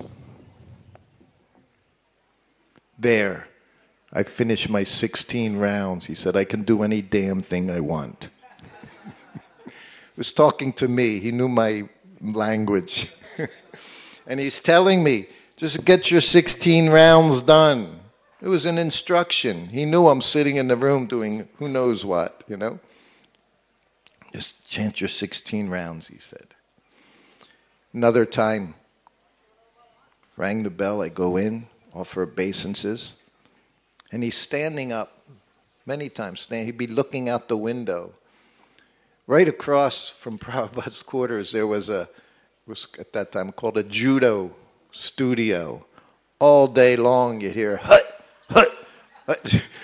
there, I finished my 16 rounds. He said, I can do any damn thing I want. He was talking to me. He knew my language. And he's telling me, just get your 16 rounds done. It was an instruction. He knew I'm sitting in the room doing who knows what, you know. Just chant your 16 rounds, he said. Another time, rang the bell. I go in, offer obeisances. And he's standing up many times. He'd be looking out the window. Right across from Prabhupada's quarters, there was at that time called a judo studio. All day long you'd hear, hut, hut, hut.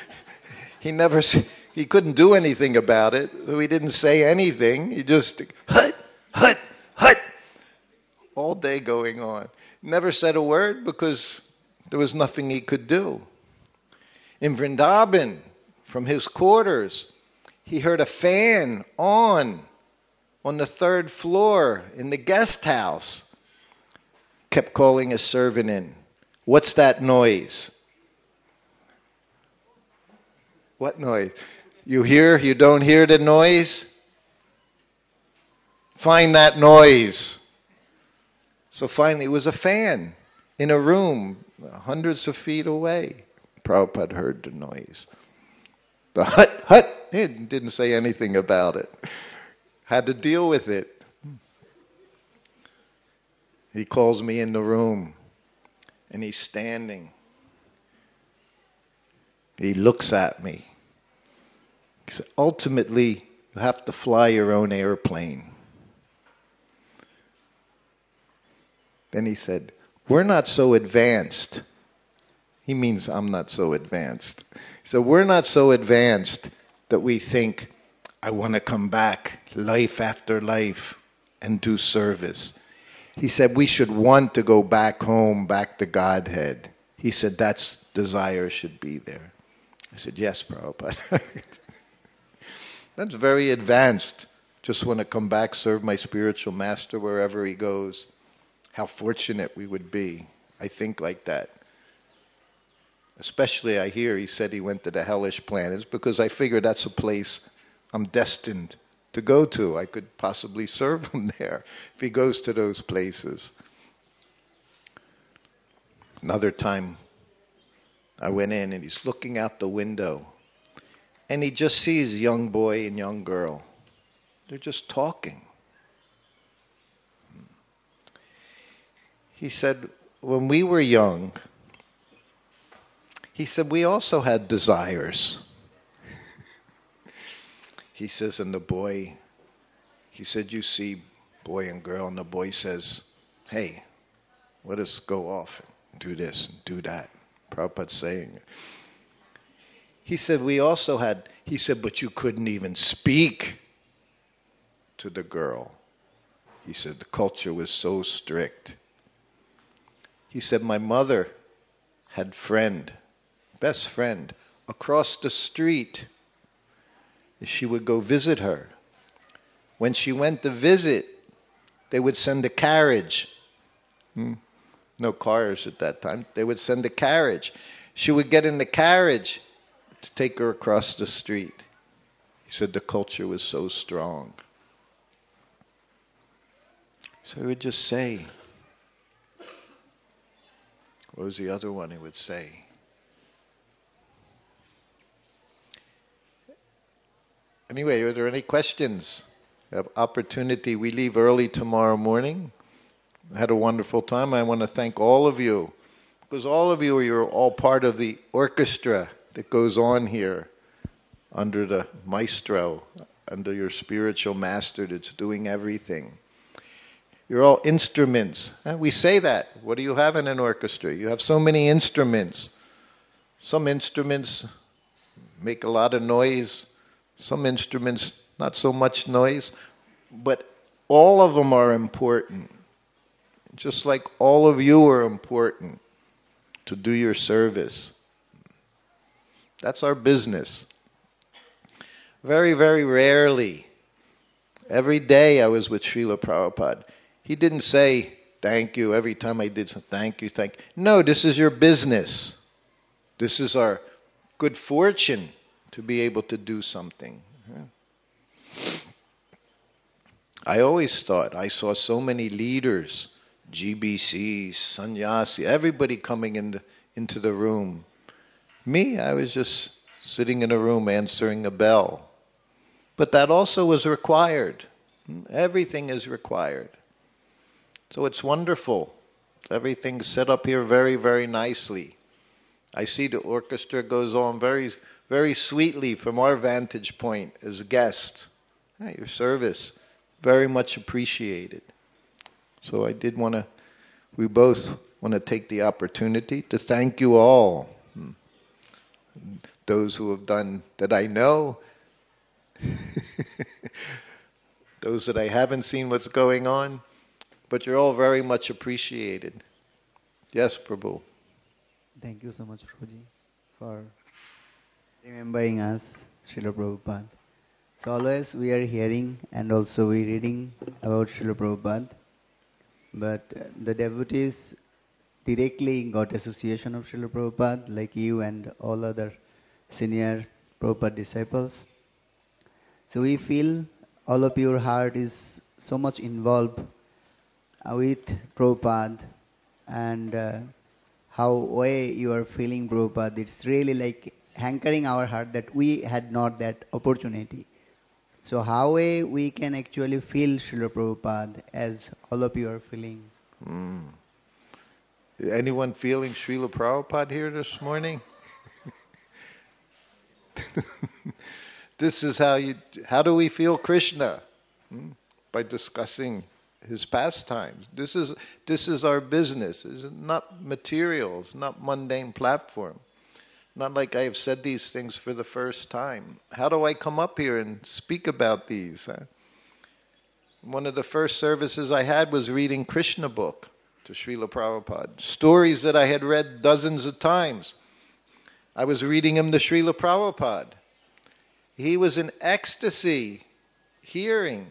He couldn't do anything about it, so he didn't say anything. He just, hut, hut, hut. All day going on. Never said a word because there was nothing he could do. In Vrindavan, from his quarters, he heard a fan on the 3rd floor in the guest house. Kept calling his servant in. What's that noise? What noise? You hear? You don't hear the noise? Find that noise. So finally, it was a fan in a room hundreds of feet away. Prabhupada heard the noise. The hut, hut. He didn't say anything about it. Had to deal with it. He calls me in the room, and he's standing. He looks at me. He said, ultimately, you have to fly your own airplane. Then he said, we're not so advanced. He means I'm not so advanced. So we're not so advanced that we think, I want to come back life after life and do service. He said we should want to go back home, back to Godhead. He said that's desire should be there. I said, yes, Prabhupada. That's very advanced. Just want to come back, serve my spiritual master wherever he goes. How fortunate we would be. I think like that. Especially I hear he said he went to the hellish planets because I figure that's a place I'm destined to go to. I could possibly serve him there if he goes to those places. Another time I went in and he's looking out the window And he just sees young boy and young girl. They're just talking. He said, when we were young, he said, we also had desires. He says, and the boy, he said, you see boy and girl, and the boy says, hey, let us go off and do this and do that. Prabhupada's saying it. He said, we also had, he said, but you couldn't even speak to the girl. He said, the culture was so strict. He said, my mother had best friend, across the street. She would go visit her. When she went to visit, they would send a carriage. No cars at that time. They would send a carriage. She would get in the carriage to take her across the street. He said the culture was so strong. So he would just say, what was the other one he would say? Anyway, are there any questions? We have opportunity. We leave early tomorrow morning. I had a wonderful time. I want to thank all of you, because all of you, you're all part of the orchestra that goes on here under the maestro, under your spiritual master that's doing everything. You're all instruments. We say that. What do you have in an orchestra? You have so many instruments. Some instruments make a lot of noise. Some instruments, not so much noise. But all of them are important. Just like all of you are important to do your service. That's our business. Very, very rarely, every day I was with Srila Prabhupada. He didn't say, thank you, every time I did something, thank you, thank you. No, this is your business. This is our good fortune to be able to do something. I always thought, I saw so many leaders, GBCs, sannyasi, everybody coming into the room. Me, I was just sitting in a room answering a bell. But that also was required. Everything is required. So it's wonderful. Everything's set up here very, very nicely. I see the orchestra goes on very, very sweetly from our vantage point as guests. Your service, very much appreciated. So we both want to take the opportunity to thank you all. Those who have done that I know, those that I haven't seen what's going on, but you're all very much appreciated. Yes, Prabhu. Thank you so much, Prabhuji, for remembering us, Srila Prabhupada. So always we are hearing and also we reading about Srila Prabhupada, but the devotees directly got association of Srila Prabhupada, like you and all other senior Prabhupada disciples. So we feel all of your heart is so much involved with Prabhupada, and how way you are feeling Prabhupada, it's really like hankering our heart that we had not that opportunity. So how way we can actually feel Srila Prabhupada as all of you are feeling? Anyone feeling Srila Prabhupada here this morning? This is how do we feel Krishna? By discussing his pastimes. This is our business. It's not material. It's not mundane platform. Not like I have said these things for the first time. How do I come up here and speak about these? One of the first services I had was reading Krishna book to Srila Prabhupada. Stories that I had read dozens of times. I was reading them to Srila Prabhupada. He was in ecstasy, hearing.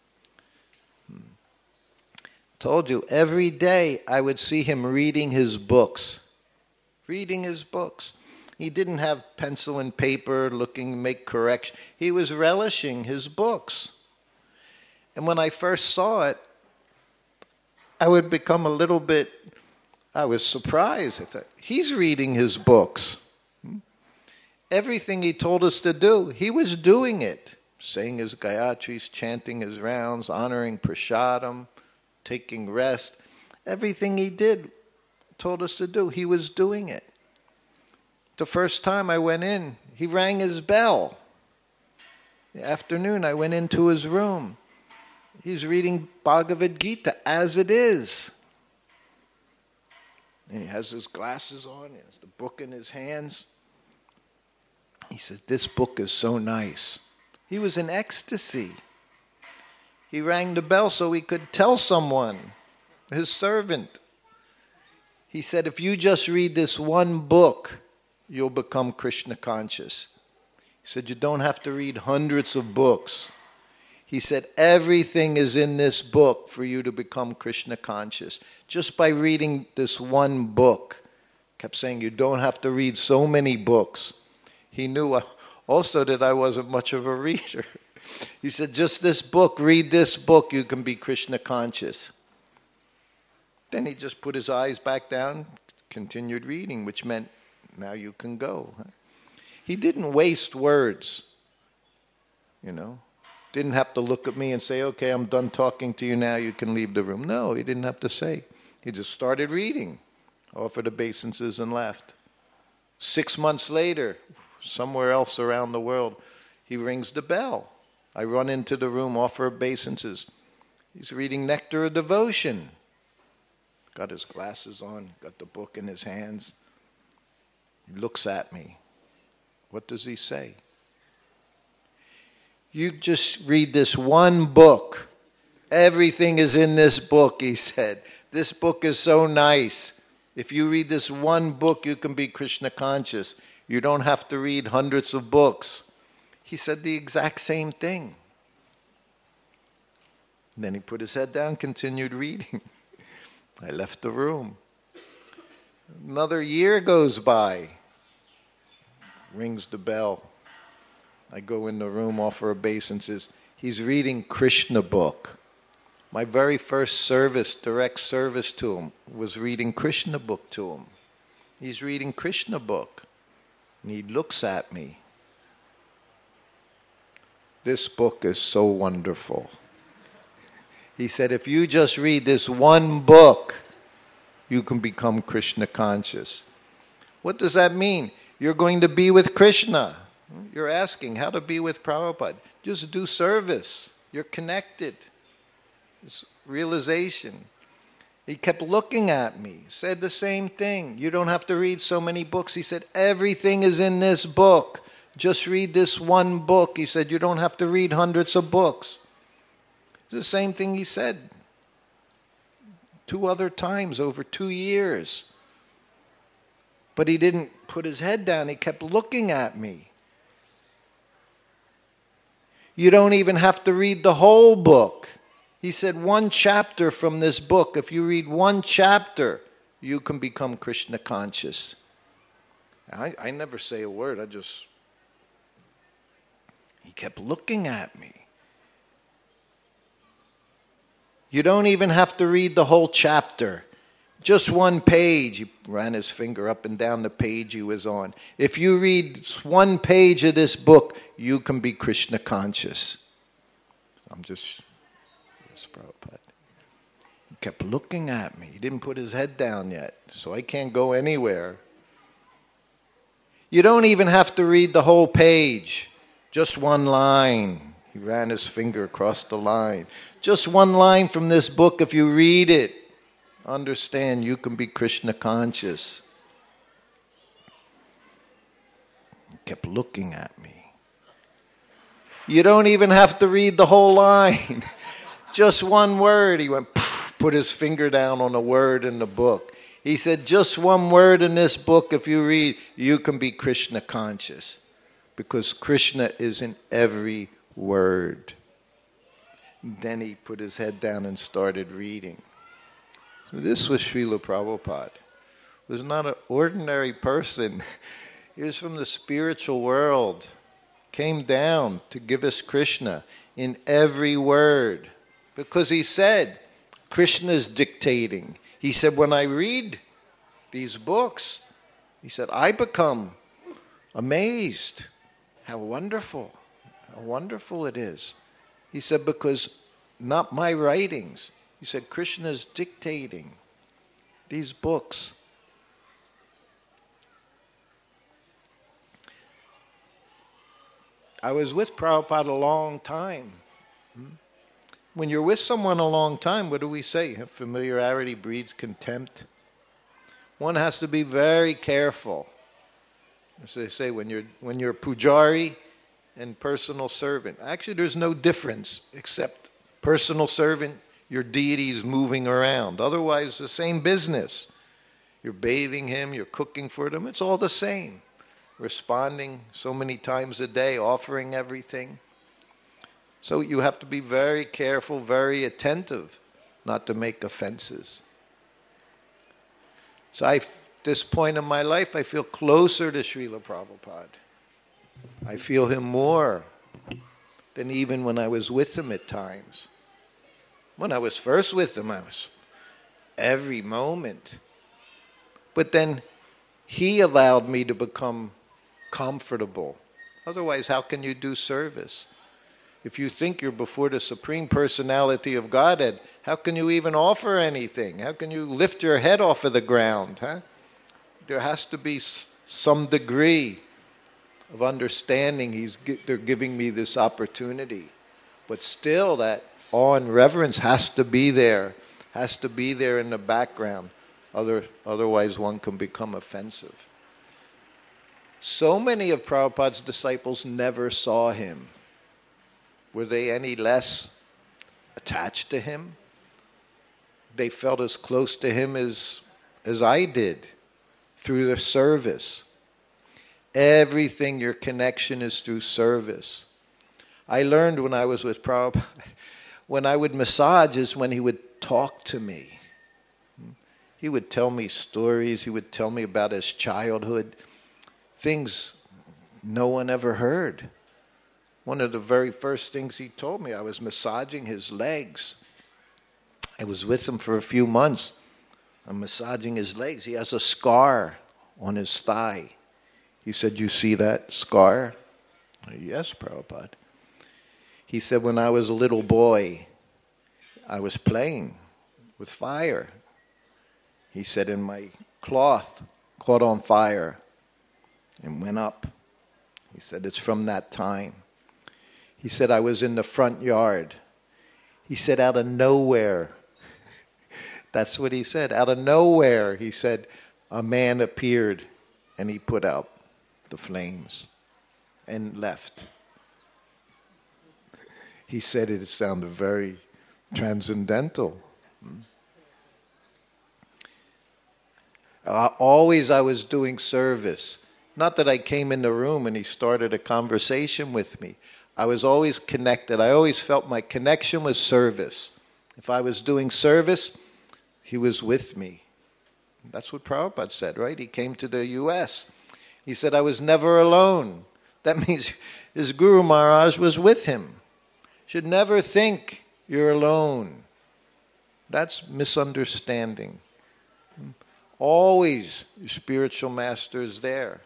Told you, every day I would see him reading his books. Reading his books. He didn't have pencil and paper looking, make correction. He was relishing his books. And when I first saw it, I would become a little bit, I was surprised. I thought, he's reading his books. Everything he told us to do, he was doing it. Saying his Gayatris, chanting his rounds, honoring Prasadam, taking rest. Everything he did, told us to do, he was doing it. The first time I went in, he rang his bell. The afternoon, I went into his room. He's reading Bhagavad Gita as it is. And he has his glasses on, he has the book in his hands. He said, this book is so nice. He was in ecstasy. He rang the bell so he could tell someone, his servant. He said, if you just read this one book, you'll become Krishna conscious. He said, you don't have to read hundreds of books. He said, everything is in this book for you to become Krishna conscious. Just by reading this one book. Kept saying, you don't have to read so many books. He knew also that I wasn't much of a reader. He said, just this book, read this book, you can be Krishna conscious. Then he just put his eyes back down, continued reading, which meant, now you can go. He didn't waste words, Didn't have to look at me and say, okay, I'm done talking to you now, you can leave the room. No, he didn't have to say. He just started reading, offered obeisances and left. 6 months later, somewhere else around the world, he rings the bell. I run into the room, offer obeisances. He's reading Nectar of Devotion. Got his glasses on, got the book in his hands. He looks at me. What does he say? You just read this one book. Everything is in this book, he said. This book is so nice. If you read this one book, you can be Krishna conscious. You don't have to read hundreds of books. He said the exact same thing. And then he put his head down, continued reading. I left the room. Another year goes by. Rings the bell. I go in the room, offer obeisances. He's reading Krishna book. My very first service, direct service to him, was reading Krishna book to him. He's reading Krishna book. And he looks at me. This book is so wonderful. He said, if you just read this one book, you can become Krishna conscious. What does that mean? You're going to be with Krishna. You're asking how to be with Prabhupada. Just do service. You're connected. It's realization. He kept looking at me, said the same thing. You don't have to read so many books. He said, everything is in this book. Just read this one book. He said, you don't have to read hundreds of books. It's the same thing he said 2 other times over 2 years. But he didn't put his head down. He kept looking at me. You don't even have to read the whole book. He said, one chapter from this book, if you read one chapter, you can become Krishna conscious. I never say a word. He kept looking at me. You don't even have to read the whole chapter. Just one page. He ran his finger up and down the page he was on. If you read one page of this book, you can be Krishna conscious. Yes, Prabhupada. He kept looking at me. He didn't put his head down yet, so I can't go anywhere. You don't even have to read the whole page. Just one line. He ran his finger across the line. Just one line from this book, if you read it, understand you can be Krishna conscious. He kept looking at me. You don't even have to read the whole line. Just one word. He went, put his finger down on a word in the book. He said, just one word in this book, if you read, you can be Krishna conscious. Because Krishna is in every word. Then he put his head down and started reading. This was Srila Prabhupada. He was not an ordinary person. He was from the spiritual world. Came down to give us Krishna in every word. Because he said, Krishna is dictating. He said, when I read these books, he said, I become amazed. How wonderful it is. He said, because not my writings. He said, Krishna's dictating these books. I was with Prabhupada a long time. When you're with someone a long time, what do we say? Familiarity breeds contempt. One has to be very careful. As they say, when you're pujari and personal servant. Actually, there's no difference except personal servant, your deity is moving around. Otherwise, the same business. You're bathing him, you're cooking for them. It's all the same. Responding so many times a day, offering everything. So you have to be very careful, very attentive, not to make offenses. So at this point in my life, I feel closer to Srila Prabhupada. I feel him more than even when I was with him at times. When I was first with him, I was every moment. But then he allowed me to become comfortable. Otherwise, how can you do service? If you think you're before the Supreme Personality of Godhead, how can you even offer anything? How can you lift your head off of the ground? There has to be some degree of understanding. They're giving me this opportunity. But still, that awe and reverence has to be there. Has to be there in the background. Otherwise, one can become offensive. So many of Prabhupada's disciples never saw him. Were they any less attached to him? They felt as close to him as I did through their service. Everything, your connection is through service. I learned when I was with Prabhupada, when I would massage is when he would talk to me. He would tell me stories. He would tell me about his childhood. Things no one ever heard. One of the very first things he told me, I was massaging his legs. I was with him for a few months. I'm massaging his legs. He has a scar on his thigh. He said, "You see that scar?" "Yes, Prabhupada." He said, "When I was a little boy, I was playing with fire." He said, "And my cloth caught on fire and went up." He said, "It's from that time." He said, "I was in the front yard." He said, out of nowhere, that's what he said, out of nowhere, he said, a man appeared and he put out the flames and left. He said it sounded very transcendental. Always I was doing service. Not that I came in the room and he started a conversation with me. I was always connected. I always felt my connection was service. If I was doing service, he was with me. That's what Prabhupada said, right? He came to the U.S. He said, I was never alone. That means his Guru Maharaj was with him. Should never think you're alone. That's misunderstanding. Always your spiritual master is there.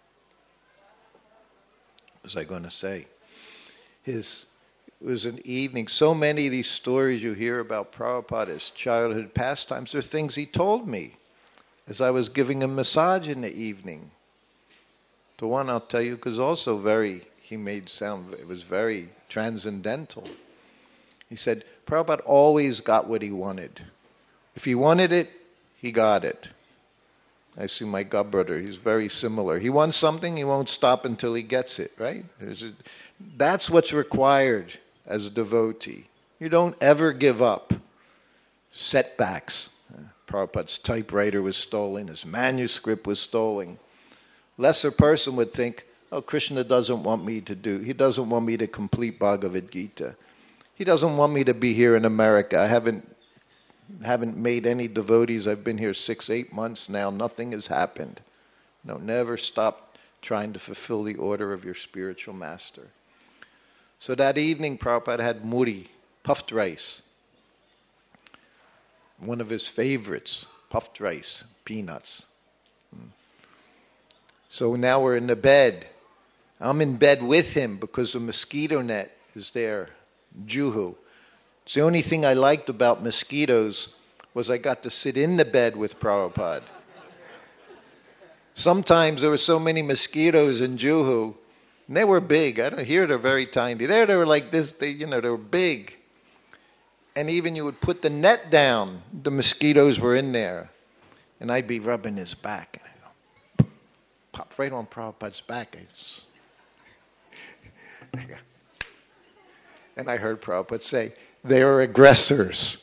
What was I going to say? It was an evening. So many of these stories you hear about Prabhupada, his childhood pastimes, they're things he told me as I was giving him massage in the evening. The one I'll tell you, because also he made sound, it was very transcendental. He said, Prabhupada always got what he wanted. If he wanted it, he got it. I see my godbrother, he's very similar. He wants something, he won't stop until he gets it, right? That's what's required as a devotee. You don't ever give up. Setbacks. Prabhupada's typewriter was stolen, his manuscript was stolen. Lesser person would think, oh, Krishna doesn't want me he doesn't want me to complete Bhagavad Gita. He doesn't want me to be here in America. I haven't made any devotees. I've been here 6-8 months now. Nothing has happened. No, never stop trying to fulfill the order of your spiritual master. So that evening, Prabhupada had muri, puffed rice. One of his favorites, puffed rice, peanuts. So now we're in the bed. I'm in bed with him because the mosquito net is there, Juhu. It's the only thing I liked about mosquitoes was I got to sit in the bed with Prabhupada. Sometimes there were so many mosquitoes in Juhu, and they were big. I don't hear they're very tiny. There they were like this. They were big. And even you would put the net down, the mosquitoes were in there. And I'd be rubbing his back. And I'd go, pop right on Prabhupada's back. And I heard Prabhupada say, they are aggressors.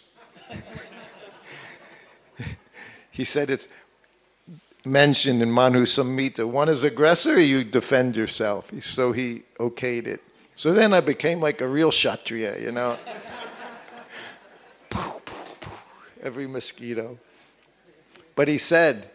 He said it's mentioned in Manu Samhita, one is aggressor, you defend yourself. So he okayed it. So then I became like a real Kshatriya, Every mosquito. But he said,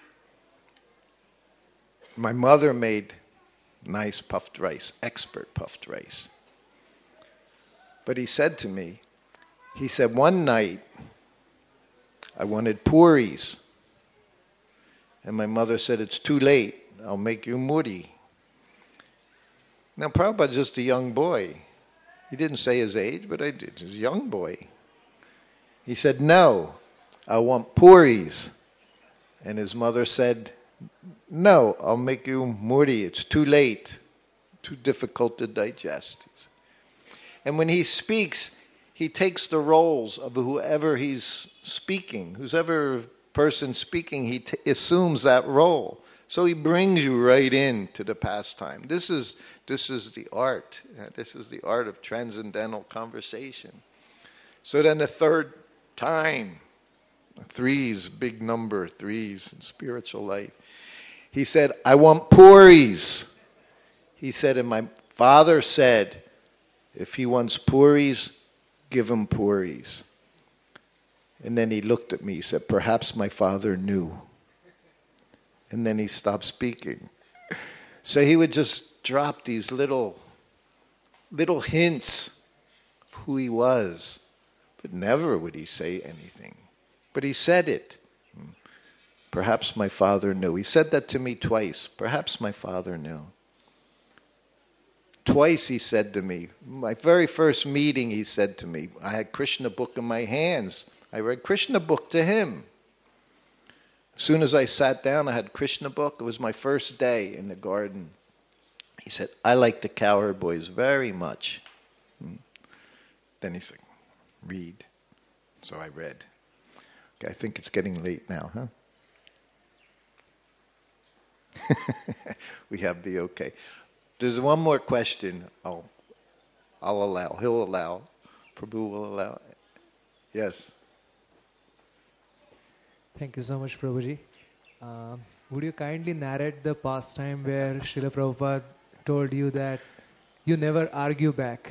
my mother made nice puffed rice, expert puffed rice. But he said to me, he said, one night I wanted puris. And my mother said, it's too late. I'll make you muri. Now, Prabhupada's just a young boy. He didn't say his age, but he was a young boy. He said, no, I want puris. And his mother said, no, I'll make you muri. It's too late. Too difficult to digest. And when he speaks, he takes the roles of whoever he's speaking. Whoever person speaking, he assumes that role. So he brings you right into the pastime. This is the art. This is the art of transcendental conversation. So then the third time, threes, big number, threes in spiritual life. He said, I want puris. He said, and my father said, if he wants puris, give him puris. And then he looked at me, he said, perhaps my father knew. And then he stopped speaking. So he would just drop these little hints of who he was. But never would he say anything. But he said it. Perhaps my father knew. He said that to me twice. Perhaps my father knew. Twice he said to me, my very first meeting he said to me, I had Krishna book in my hands. I read Krishna book to him. As soon as I sat down, I had Krishna book. It was my first day in the garden. He said, I like the cowherd boys very much. Then he said, read. So I read. Okay, I think it's getting late now, huh? We have the okay. There's one more question. I'll allow. He'll allow. Prabhu will allow. Yes. Thank you so much, Prabhuji. Would you kindly narrate the pastime where Srila Prabhupada told you that you never argue back?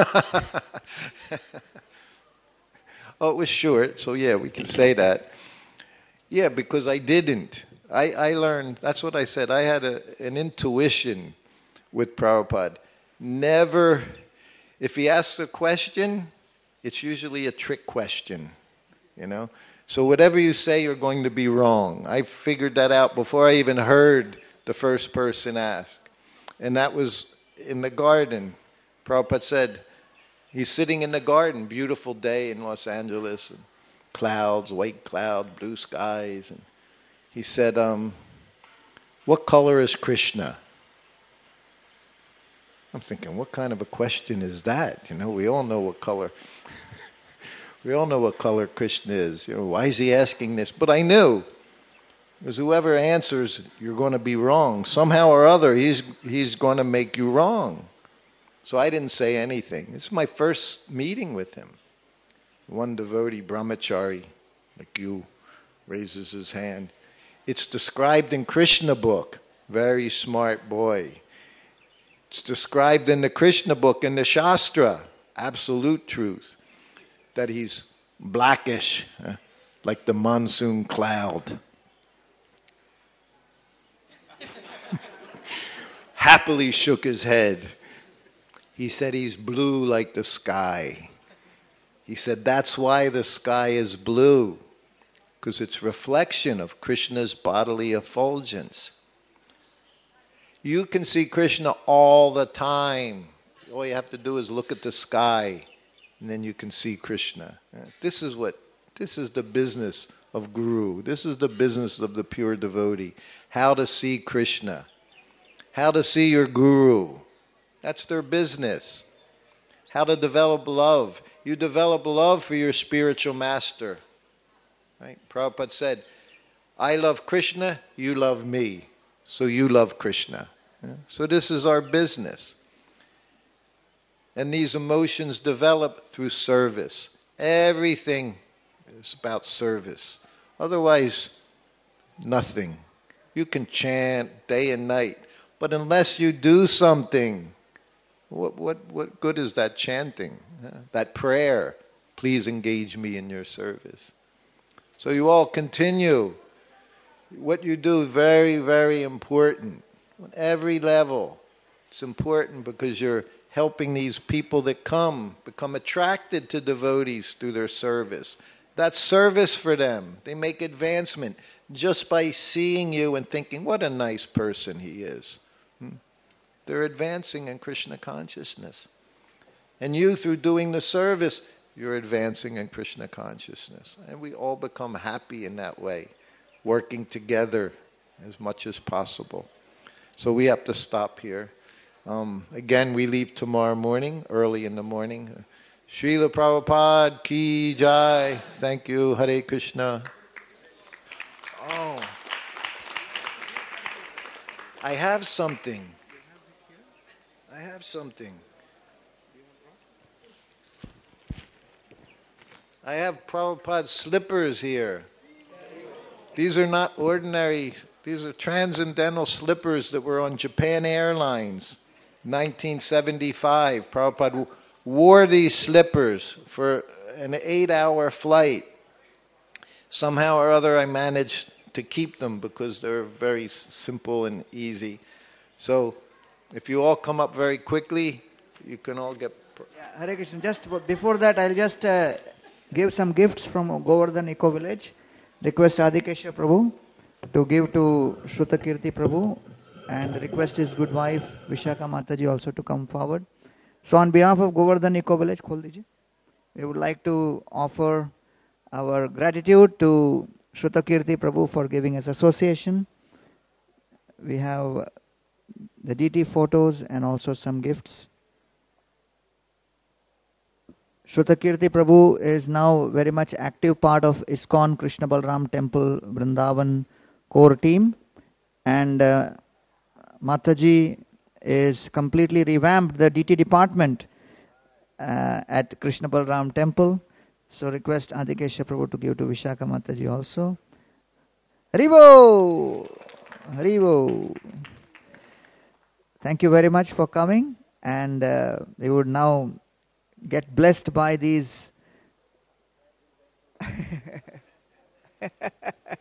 Oh, it was short, so yeah, we can say that. Yeah, because I didn't. I learned, that's what I said, I had an intuition with Prabhupada. Never, if he asks a question, it's usually a trick question, So whatever you say, you're going to be wrong. I figured that out before I even heard the first person ask. And that was in the garden. Prabhupada said, he's sitting in the garden, beautiful day in Los Angeles, and clouds, white cloud, blue skies. And he said, what color is Krishna? I'm thinking, what kind of a question is that? We all know what color. We all know what color Krishna is. Why is he asking this? But I knew, because whoever answers, you're going to be wrong. Somehow or other, he's going to make you wrong. So I didn't say anything. This is my first meeting with him. One devotee, brahmachari, like you, raises his hand. It's described in Krishna book. Very smart boy. It's described in the Krishna book, in the Shastra. Absolute truth. That he's blackish, like the monsoon cloud. Happily shook his head. He said he's blue like the sky. He said that's why the sky is blue, because it's reflection of Krishna's bodily effulgence. You can see Krishna all the time. All you have to do is look at the sky, and then you can see Krishna. This is the business of Guru. This is the business of the pure devotee. How to see Krishna. How to see your Guru. That's their business. How to develop love. You develop love for your spiritual master. Right? Prabhupada said, I love Krishna, you love me. So you love Krishna. So this is our business. And these emotions develop through service. Everything is about service. Otherwise, nothing. You can chant day and night, but unless you do something, what good is that chanting? That prayer, please engage me in your service. So you all continue. What you do is very, very important. On every level, it's important because you're helping these people that become attracted to devotees through their service. That's service for them. They make advancement just by seeing you and thinking, what a nice person he is. They're advancing in Krishna consciousness. And you, through doing the service, you're advancing in Krishna consciousness. And we all become happy in that way, working together as much as possible. So we have to stop here. Again, we leave tomorrow morning, early in the morning. Srila Prabhupada Ki Jai. Thank you. Hare Krishna. Oh, I have something. I have Prabhupada's slippers here. These are not ordinary, these are transcendental slippers that were on Japan Airlines, 1975. Prabhupada wore these slippers for an 8-hour flight. Somehow or other I managed to keep them because they're very simple and easy. So if you all come up very quickly, you can all get... Yeah, Hare Krishna. Just before that, I'll just give some gifts from Govardhan Eco Village. Request Adhikesha Prabhu to give to Shrutakirti Prabhu, and request his good wife Vishaka Mataji also to come forward. So on behalf of Govardhan Eco Village, we would like to offer our gratitude to Shrutakirti Prabhu for giving us association. We have the DT photos and also some gifts. Shrutakirti Prabhu is now very much active part of ISKCON Krishna Balram Temple Vrindavan core team, and Mataji is completely revamped the DT department at Krishna Balram Temple. So request Adhikesha Prabhu to give to Vishaka Mataji also. Haribo! Haribo! Thank you very much for coming, and we would now get blessed by these